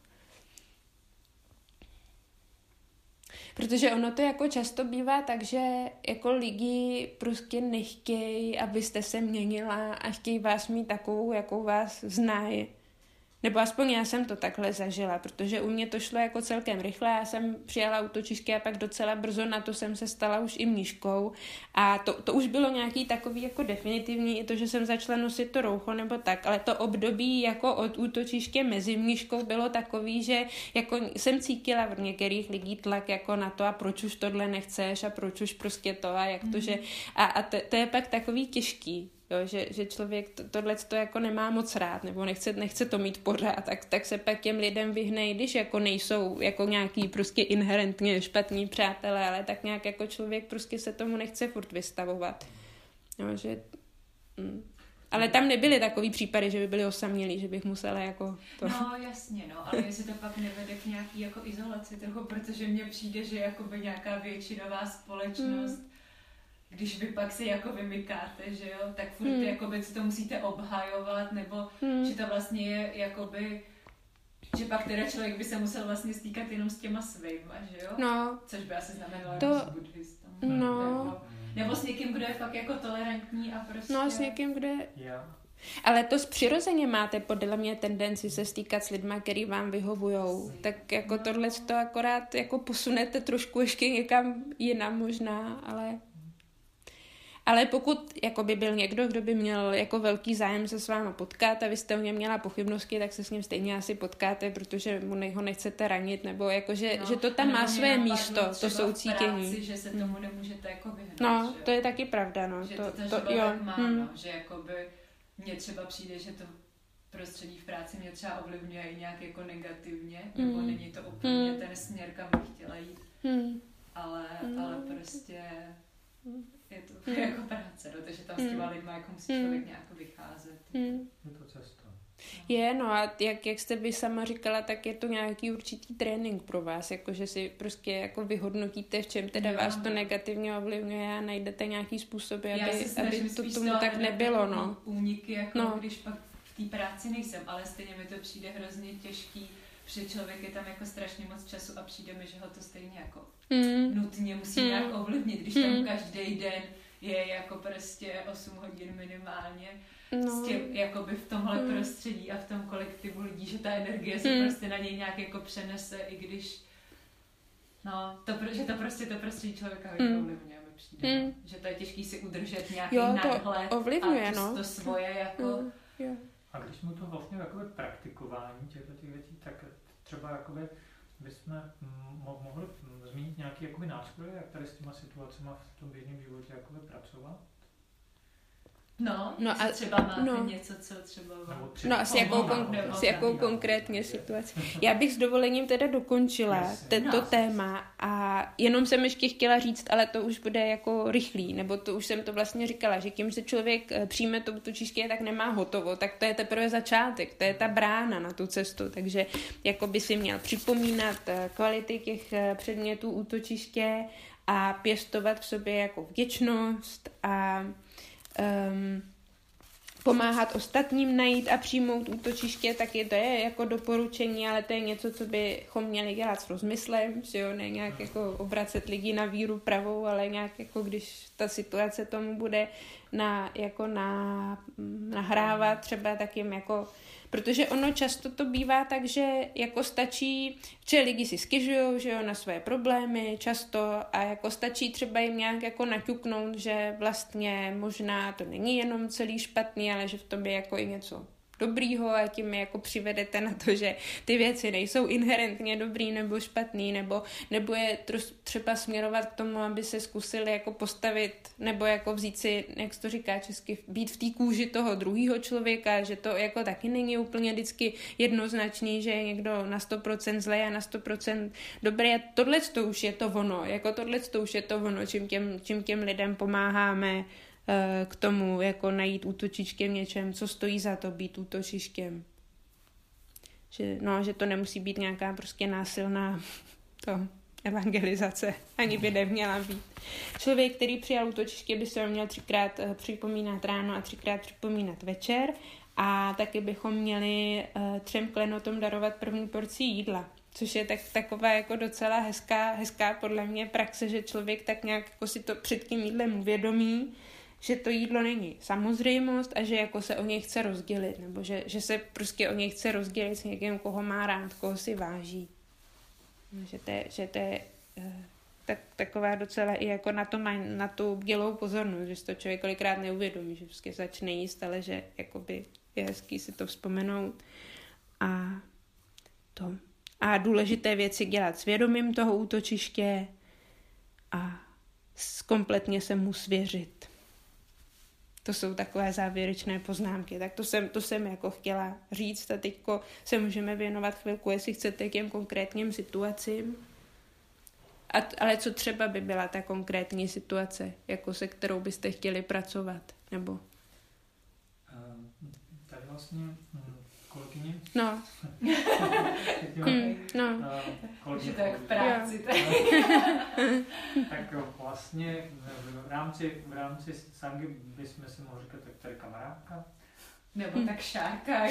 [SPEAKER 1] Protože ono to jako často bývá tak, že jako lidi prostě nechtějí, abyste se měnila a chtějí vás mít takovou, jakou vás znají. Nebo aspoň já jsem to takhle zažila, protože u mě to šlo jako celkem rychle, já jsem přijala útočiště a pak docela brzo na to jsem se stala už i mníškou a to už bylo nějaký takový jako definitivní, i to, že jsem začala nosit to roucho nebo tak, ale to období jako od útočiště mezi mníškou bylo takový, že jako jsem cítila v některých lidí tlak jako na to a proč už tohle nechceš a proč už prostě to a jak to, že a to je pak takový těžký. Jo, že člověk tohle to jako nemá moc rád, nebo nechce to mít pořád, tak se pak těm lidem vyhne, když jako nejsou jako nějaký prostě inherentně špatní přátelé, ale tak nějak jako člověk prostě se tomu nechce furt vystavovat. Jo, že... Ale tam nebyly takový případy, že by byli osamělí, že bych musela jako to...
[SPEAKER 2] No jasně, ale jestli to pak nevede k nějaký jako izolaci trochu, protože mně přijde, že jakoby nějaká většinová společnost když vy pak si jako vymykáte, že jo, tak furt jakoby si to musíte obhajovat, nebo že to vlastně je jakoby, že pak teda člověk by se musel vlastně stýkat jenom s těma svýma, že jo?
[SPEAKER 1] No.
[SPEAKER 2] Což by asi znamenalo
[SPEAKER 1] to...
[SPEAKER 2] jako s buddhistem.
[SPEAKER 1] No.
[SPEAKER 2] Nebo s někým, kdo je fakt jako tolerantní a prostě...
[SPEAKER 1] No, s někým, kdo je...
[SPEAKER 3] Já
[SPEAKER 1] Ale to přirozeně máte podle mě tendenci se stýkat s lidma, který vám vyhovujou. Tak jako tohle to akorát jako posunete trošku ještě někam jinam možná, ale pokud jako by byl někdo, kdo by měl jako velký zájem se s váma potkat a vy jste o něm měla pochybnosti, tak se s ním stejně asi potkáte, protože ho nechcete ranit, nebo jako, že to tam má své místo, to soucítění.
[SPEAKER 2] Práci, že se tomu nemůžete jako vyhnout.
[SPEAKER 1] No, to je taky pravda, no.
[SPEAKER 2] Že to jo. Má, no, že jakoby mně třeba přijde, že to prostředí v práci mě třeba ovlivňuje i nějak jako negativně, nebo není to úplně ten směr, kam bych chtěla jít, ale prostě je to jako práce, no, takže tam s těma lidma jako musí člověk nějak vycházet.
[SPEAKER 3] Je to cesta.
[SPEAKER 1] Je, no a jak jste by sama říkala, tak je to nějaký určitý trénink pro vás, jako že si prostě jako vyhodnotíte, v čem teda vás to negativně ovlivňuje a najdete nějaký způsoby, aby to tomu tak nebylo, no.
[SPEAKER 2] Úniky, jako když pak v té práci nejsem, ale stejně mi to přijde hrozně těžký, protože člověk je tam jako strašně moc času a přijde mi, že ho to stejně jako nutně musí nějak ovlivnit, když tam každý den je jako prostě 8 hodin minimálně, s tím, jakoby v tomhle prostředí a v tom kolektivu lidí, že ta energie se prostě na něj nějak jako přenese, i když že to prostředí člověka ovlivňuje, mi přijde, že to je těžký si udržet nějaký nadhled
[SPEAKER 1] ovlivňuje,
[SPEAKER 2] a to svoje jako...
[SPEAKER 3] A když jsme to vlastně takové praktikování těch věcí, tak třeba jakoby bychom mohli zmínit nějaké jakoby nástroje, jak tady s těma situacemi v tom běžném životě jakoby pracovat?
[SPEAKER 2] No a třeba máte něco, co třeba...
[SPEAKER 1] No a s jakou konkrétně situací. Já bych s dovolením teda dokončila tento téma a jenom jsem ještě chtěla říct, ale to už bude jako rychlý, nebo to už jsem to vlastně říkala, že tím, že člověk přijme to útočiště, tak nemá hotovo, tak to je teprve začátek, to je ta brána na tu cestu, takže jako by si měl připomínat kvality těch předmětů útočiště a pěstovat v sobě jako vděčnost a pomáhat ostatním najít a přijmout útočiště, tak to je jako doporučení, ale to je něco, co bychom měli dělat s rozmyslem, že jo, ne nějak jako obracet lidi na víru pravou, ale nějak jako když ta situace tomu bude nahrávat třeba tak jim jako, protože ono často to bývá tak, že jako stačí, že lidi si stěžujou, že jo, na své problémy často a jako stačí třeba jim nějak jako naťuknout, že vlastně možná to není jenom celý špatný, ale že v tom je jako i něco dobrýho a tím je jako přivedete na to, že ty věci nejsou inherentně dobrý nebo špatný, nebo je třeba směrovat k tomu, aby se zkusili jako postavit, nebo jako vzít si, jak se to říká česky, být v té kůži toho druhého člověka, že to jako taky není úplně vždycky jednoznačný, že je někdo na 100% zlej a na 100% dobrý. A tohle to už je to ono, čím těm lidem pomáháme k tomu, jako najít útočiště v něčem, co stojí za to být útočištěm. Že to nemusí být nějaká prostě násilná evangelizace, ani by neměla být. Člověk, který přijal útočiště, by se měl 3krát připomínat ráno a 3krát připomínat večer a taky bychom měli 3 klenotům darovat první porci jídla, což je taková jako docela hezká podle mě praxe, že člověk tak nějak jako si to před tím jídlem uvědomí, že to jídlo není samozřejmost a že jako se o něj chce rozdělit, nebo že se prostě o něj chce rozdělit s někým, koho má rád, koho si váží. Že to je taková docela i jako na tu bdělou pozornost, že si to člověk kolikrát neuvědomí, že prostě začne jíst, ale že jakoby je hezký si to vzpomenout. A důležité věci dělat s vědomím toho útočiště a kompletně se mu svěřit. To jsou takové závěrečné poznámky. Tak to jsem jako chtěla říct a teďko se můžeme věnovat chvilku, jestli chcete k těm konkrétním situacím. Ale co třeba by byla ta konkrétní situace, jako se kterou byste chtěli pracovat? Nebo?
[SPEAKER 3] Tady vlastně kolegyně.
[SPEAKER 1] No.
[SPEAKER 2] Že to je v práci.
[SPEAKER 3] Tak vlastně v rámci sangy bychom si mohli říkat, tak tady kamarádka.
[SPEAKER 2] Nebo tak šárka.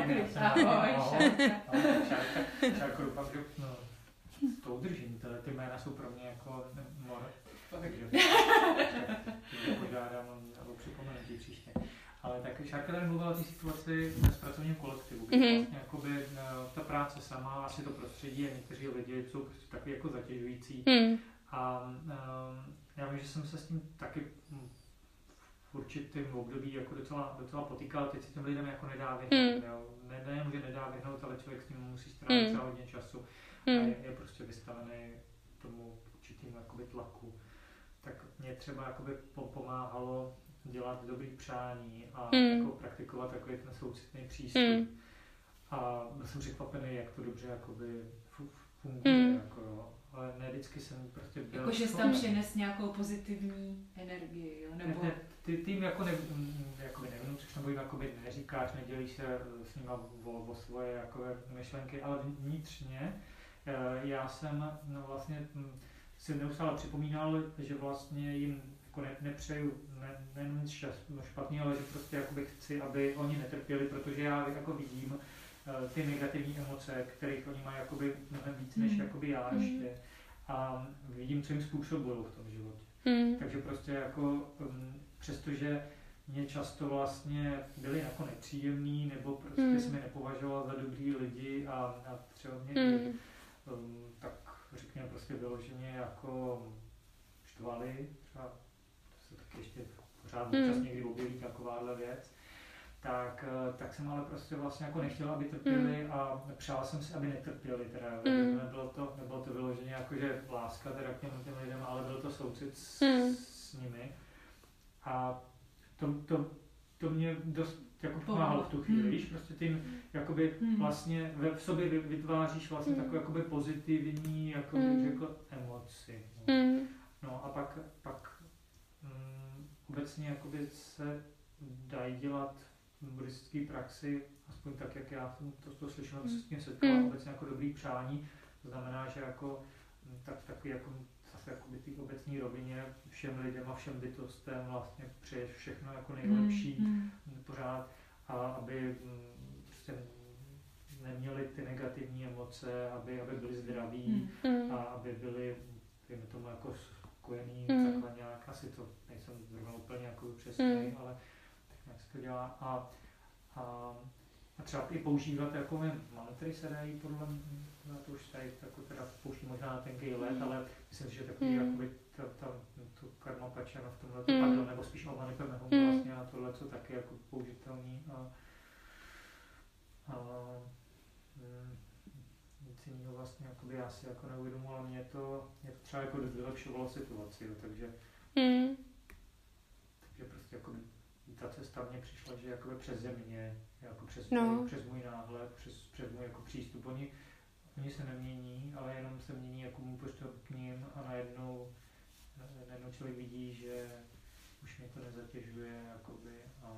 [SPEAKER 3] Šárka doufám, že to udržím. Ty jména jsou pro mě jako takže požádám o připomenutí příště. Ale tak Šárka tady mluvila o té situaci v pracovním kolektivu, kde vlastně jakoby ta práce sama, asi to prostředí a někteří lidi jsou prostě takový jako zatěžující. A já vím, že jsem se s tím taky v určitém období jako docela potýkal, teď se těm lidem jako nedá vyhnout. Nejenom, že nedá vyhnout, ale člověk s tím musí strávit třeba hodně času a je prostě vystavený tomu určitému jakoby tlaku. Tak mě třeba jakoby pomáhalo dělat dobrý přání a jako praktikovat takový ten soucitný přístup. A byl jsem překvapený, jak to dobře jakoby funguje. Jako, jo. Ale ne vždycky jsem prostě byl...
[SPEAKER 2] Jakože jsi tam přines nějakou pozitivní energii, jo? Nebo...
[SPEAKER 3] Ty tím jako nevnuceš, nebo jim jakoby neříkáš, nedělíš se s nima o svoje jakové myšlenky, ale vnitřně já jsem vlastně si neustále připomínal, že vlastně jim jako nepřeju nejen špatný, ale že prostě jakoby chci, aby oni netrpěli, protože já jako vidím ty negativní emoce, kterých oni mají jakoby mnohem víc než jakoby já ještě. A vidím, co jim způsobují v tom životě. Takže prostě jako přestože mě často vlastně byli jako nepříjemný, nebo prostě jsem je nepovažoval za dobrý lidi a třeba mě tak řekněme prostě vyloženě jako štvali, třeba to se taky ještě pořád občas někdy objeví takováhle věc, tak jsem ale prostě vlastně jako nechtěl, aby trpěli a přál jsem si, aby netrpěli teda, nebylo to vyloženě jako, že láska teda k těm lidem, ale byl to soucit s nimi a to mě dost jako pomáhalo v tu chvíli, víš, prostě tím jakoby vlastně v sobě vytváříš vlastně takovou jakoby pozitivní, jakoby řekl, emoci. No a pak obecně jakoby se dají dělat v buddhistické praxi, aspoň tak, jak já jsem to slyšel, se s tím setkal, obecně jako dobrý přání, to znamená, že jako takový jako zase jakoby ty obecní rovině všem lidem a všem bytostem vlastně přeješ všechno jako nejlepší pořád a aby prostě neměli ty negativní emoce, aby byli zdraví a aby byli, dejme tomu, jako spojený, takhle nějak, asi to nejsem zrovna úplně jako přesný, ale tak nějak se to dělá a třeba i používat jako mantry se dají podle mě, to už tady jako teda pouští možná na tenkej let, ale myslím si, že takový jakoby to karma pačana v tomhle, pardon, nebo spíš Om vlastně na tohle, co taky jako použitelný nic jiného vlastně jakoby já si jako neuvědomoval, ale mě to třeba jako vylepšovalo situaci, jo, takže prostě jako ta cesta mně přišla, že jakoby přes země, jako přes můj náhled, přes můj jako přístup. Oni se nemění, ale jenom se mění jako můj postup k ním a najednou člověk vidí, že už mě to nezatěžuje jakoby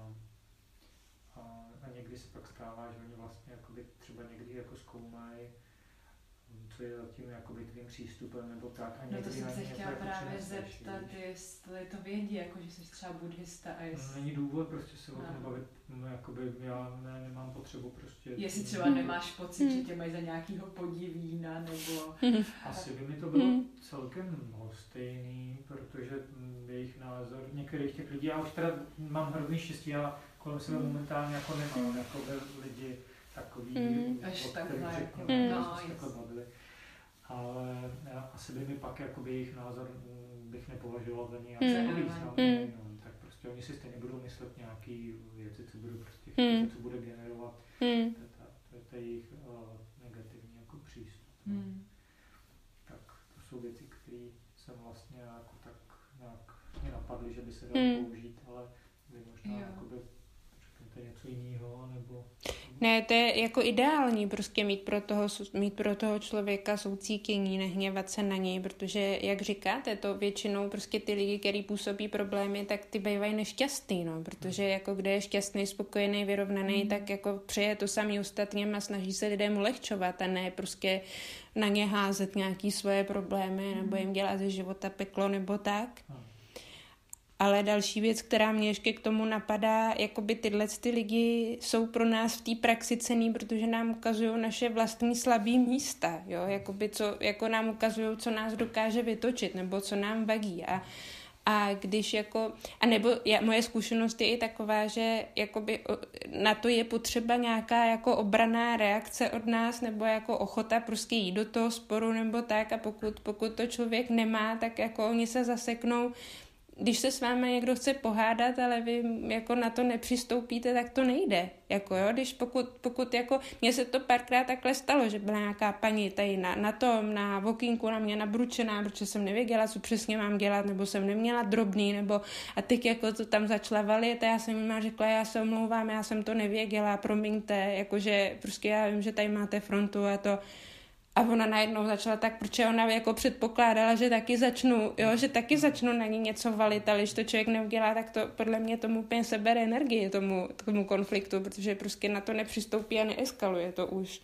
[SPEAKER 3] a někdy se pak stává, že oni vlastně jakoby třeba někdy jako zkoumají, co je zatím jakoby tvým přístupem nebo tak. A
[SPEAKER 2] no to jsem se chtěla právě zeptat, jestli to vědí, jako že jsi třeba buddhista a jestli...
[SPEAKER 3] Není důvod prostě se o tom bavit, jakoby já nemám potřebu prostě...
[SPEAKER 2] Jestli třeba nemáš pocit, že tě mají za nějakýho podivína, nebo...
[SPEAKER 3] Asi by mi to bylo celkem stejný, protože jejich názor některých těch lidí, já už teda mám hrozný štěstí, já kolem sebe momentálně jako nemám, jako lidi takový,
[SPEAKER 2] až takhle,
[SPEAKER 3] jako bavili. Ale asi by mi pak jakoby jejich názor bych nepovažoval za nějaký významný, tak prostě oni si stejně budou myslet nějaký věci, co budou prostě chtít, co bude generovat to jejich negativní jako přístup. Tak to jsou věci, které jsem vlastně jako tak nějak mě napadly, že by se dalo použít, ale by možná jakoby to je něco jiného, nebo...
[SPEAKER 1] Ne, to je jako ideální prostě mít pro toho člověka soucítění, nehněvat se na něj, protože, jak říkáte, to většinou prostě ty lidi, který působí problémy, tak ty bývají nešťastný, no, protože jako kde je šťastný, spokojený, vyrovnaný, tak jako přeje to samý ostatním a snaží se lidem ulehčovat a ne prostě na ně házet nějaký svoje problémy nebo jim dělat ze života peklo nebo tak. Ale další věc, která mě ještě k tomu napadá, jakoby tyhle ty lidi jsou pro nás v té praxi cenný, protože nám ukazují naše vlastní slabý místa, jo, jakoby jako nám ukazují, co nás dokáže vytočit, nebo co nám vadí. A když jako, a nebo moje zkušenost je i taková, že jakoby na to je potřeba nějaká jako obranná reakce od nás, nebo jako ochota prostě jít do toho sporu, nebo tak, a pokud to člověk nemá, tak jako oni se zaseknou. Když se s vámi někdo chce pohádat, ale vy jako na to nepřistoupíte, tak to nejde. Jako jo, když pokud jako, mně se to párkrát takhle stalo, že byla nějaká paní tady na vokínku na mě nabručená, protože jsem nevěděla, co přesně mám dělat, nebo jsem neměla drobný, nebo a teď jako to tam začala valit a já jsem jim řekla, já se omlouvám, já jsem to nevěděla, promiňte, jakože prostě já vím, že tady máte frontu a to. A ona najednou začala tak, protože ona jako předpokládala, že taky začnu na ní něco valit, ale když to člověk neudělá, tak to podle mě tomu úplně sebere energii, tomu konfliktu, protože prostě na to nepřistoupí a neeskaluje to už.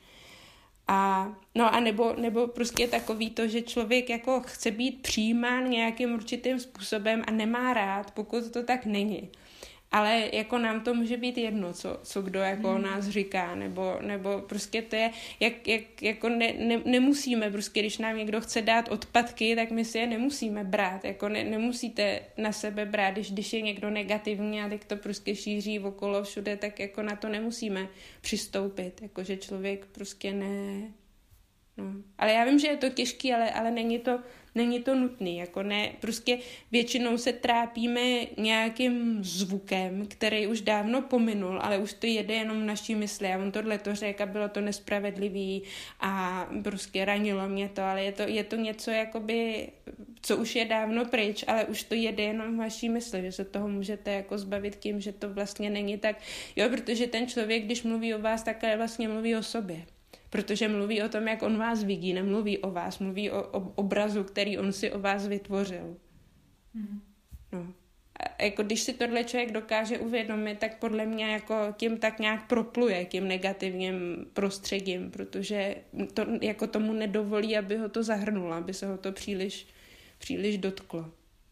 [SPEAKER 1] A nebo prostě takový to, že člověk jako chce být přijímán nějakým určitým způsobem a nemá rád, pokud to tak není. Ale jako nám to může být jedno, co kdo jako o nás říká, nebo prostě to je, jako nemusíme, prostě když nám někdo chce dát odpadky, tak my si je nemusíme brát, jako nemusíte na sebe brát, když je někdo negativní a teď to prostě šíří okolo všude, tak jako na to nemusíme přistoupit, jakože člověk prostě ne. No. Ale já vím, že je to těžký, ale není to nutný, jako ne, prostě většinou se trápíme nějakým zvukem, který už dávno pominul, ale už to jede jenom v naší mysli a on tohle to řekl a bylo to nespravedlivý a prostě ranilo mě to, ale je to něco jakoby, co už je dávno pryč, ale už to jede jenom v vaší mysli, že se toho můžete jako zbavit tím, že to vlastně není tak, jo, protože ten člověk, když mluví o vás, tak vlastně mluví o sobě. Protože mluví o tom, jak on vás vidí, nemluví o vás, mluví o obrazu, který on si o vás vytvořil. No. A jako když si tohle člověk dokáže uvědomit, tak podle mě jako tím tak nějak propluje tím negativním prostředím, protože to jako tomu nedovolí, aby ho to zahrnulo, aby se ho to příliš dotklo.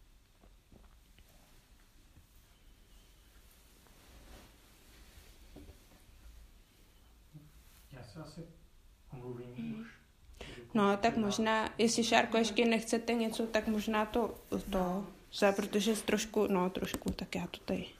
[SPEAKER 3] Já se asi omluvím už.
[SPEAKER 1] No, tak možná, jestli, Šárko, ještě nechcete něco, tak možná to protože trošku, tak já to tady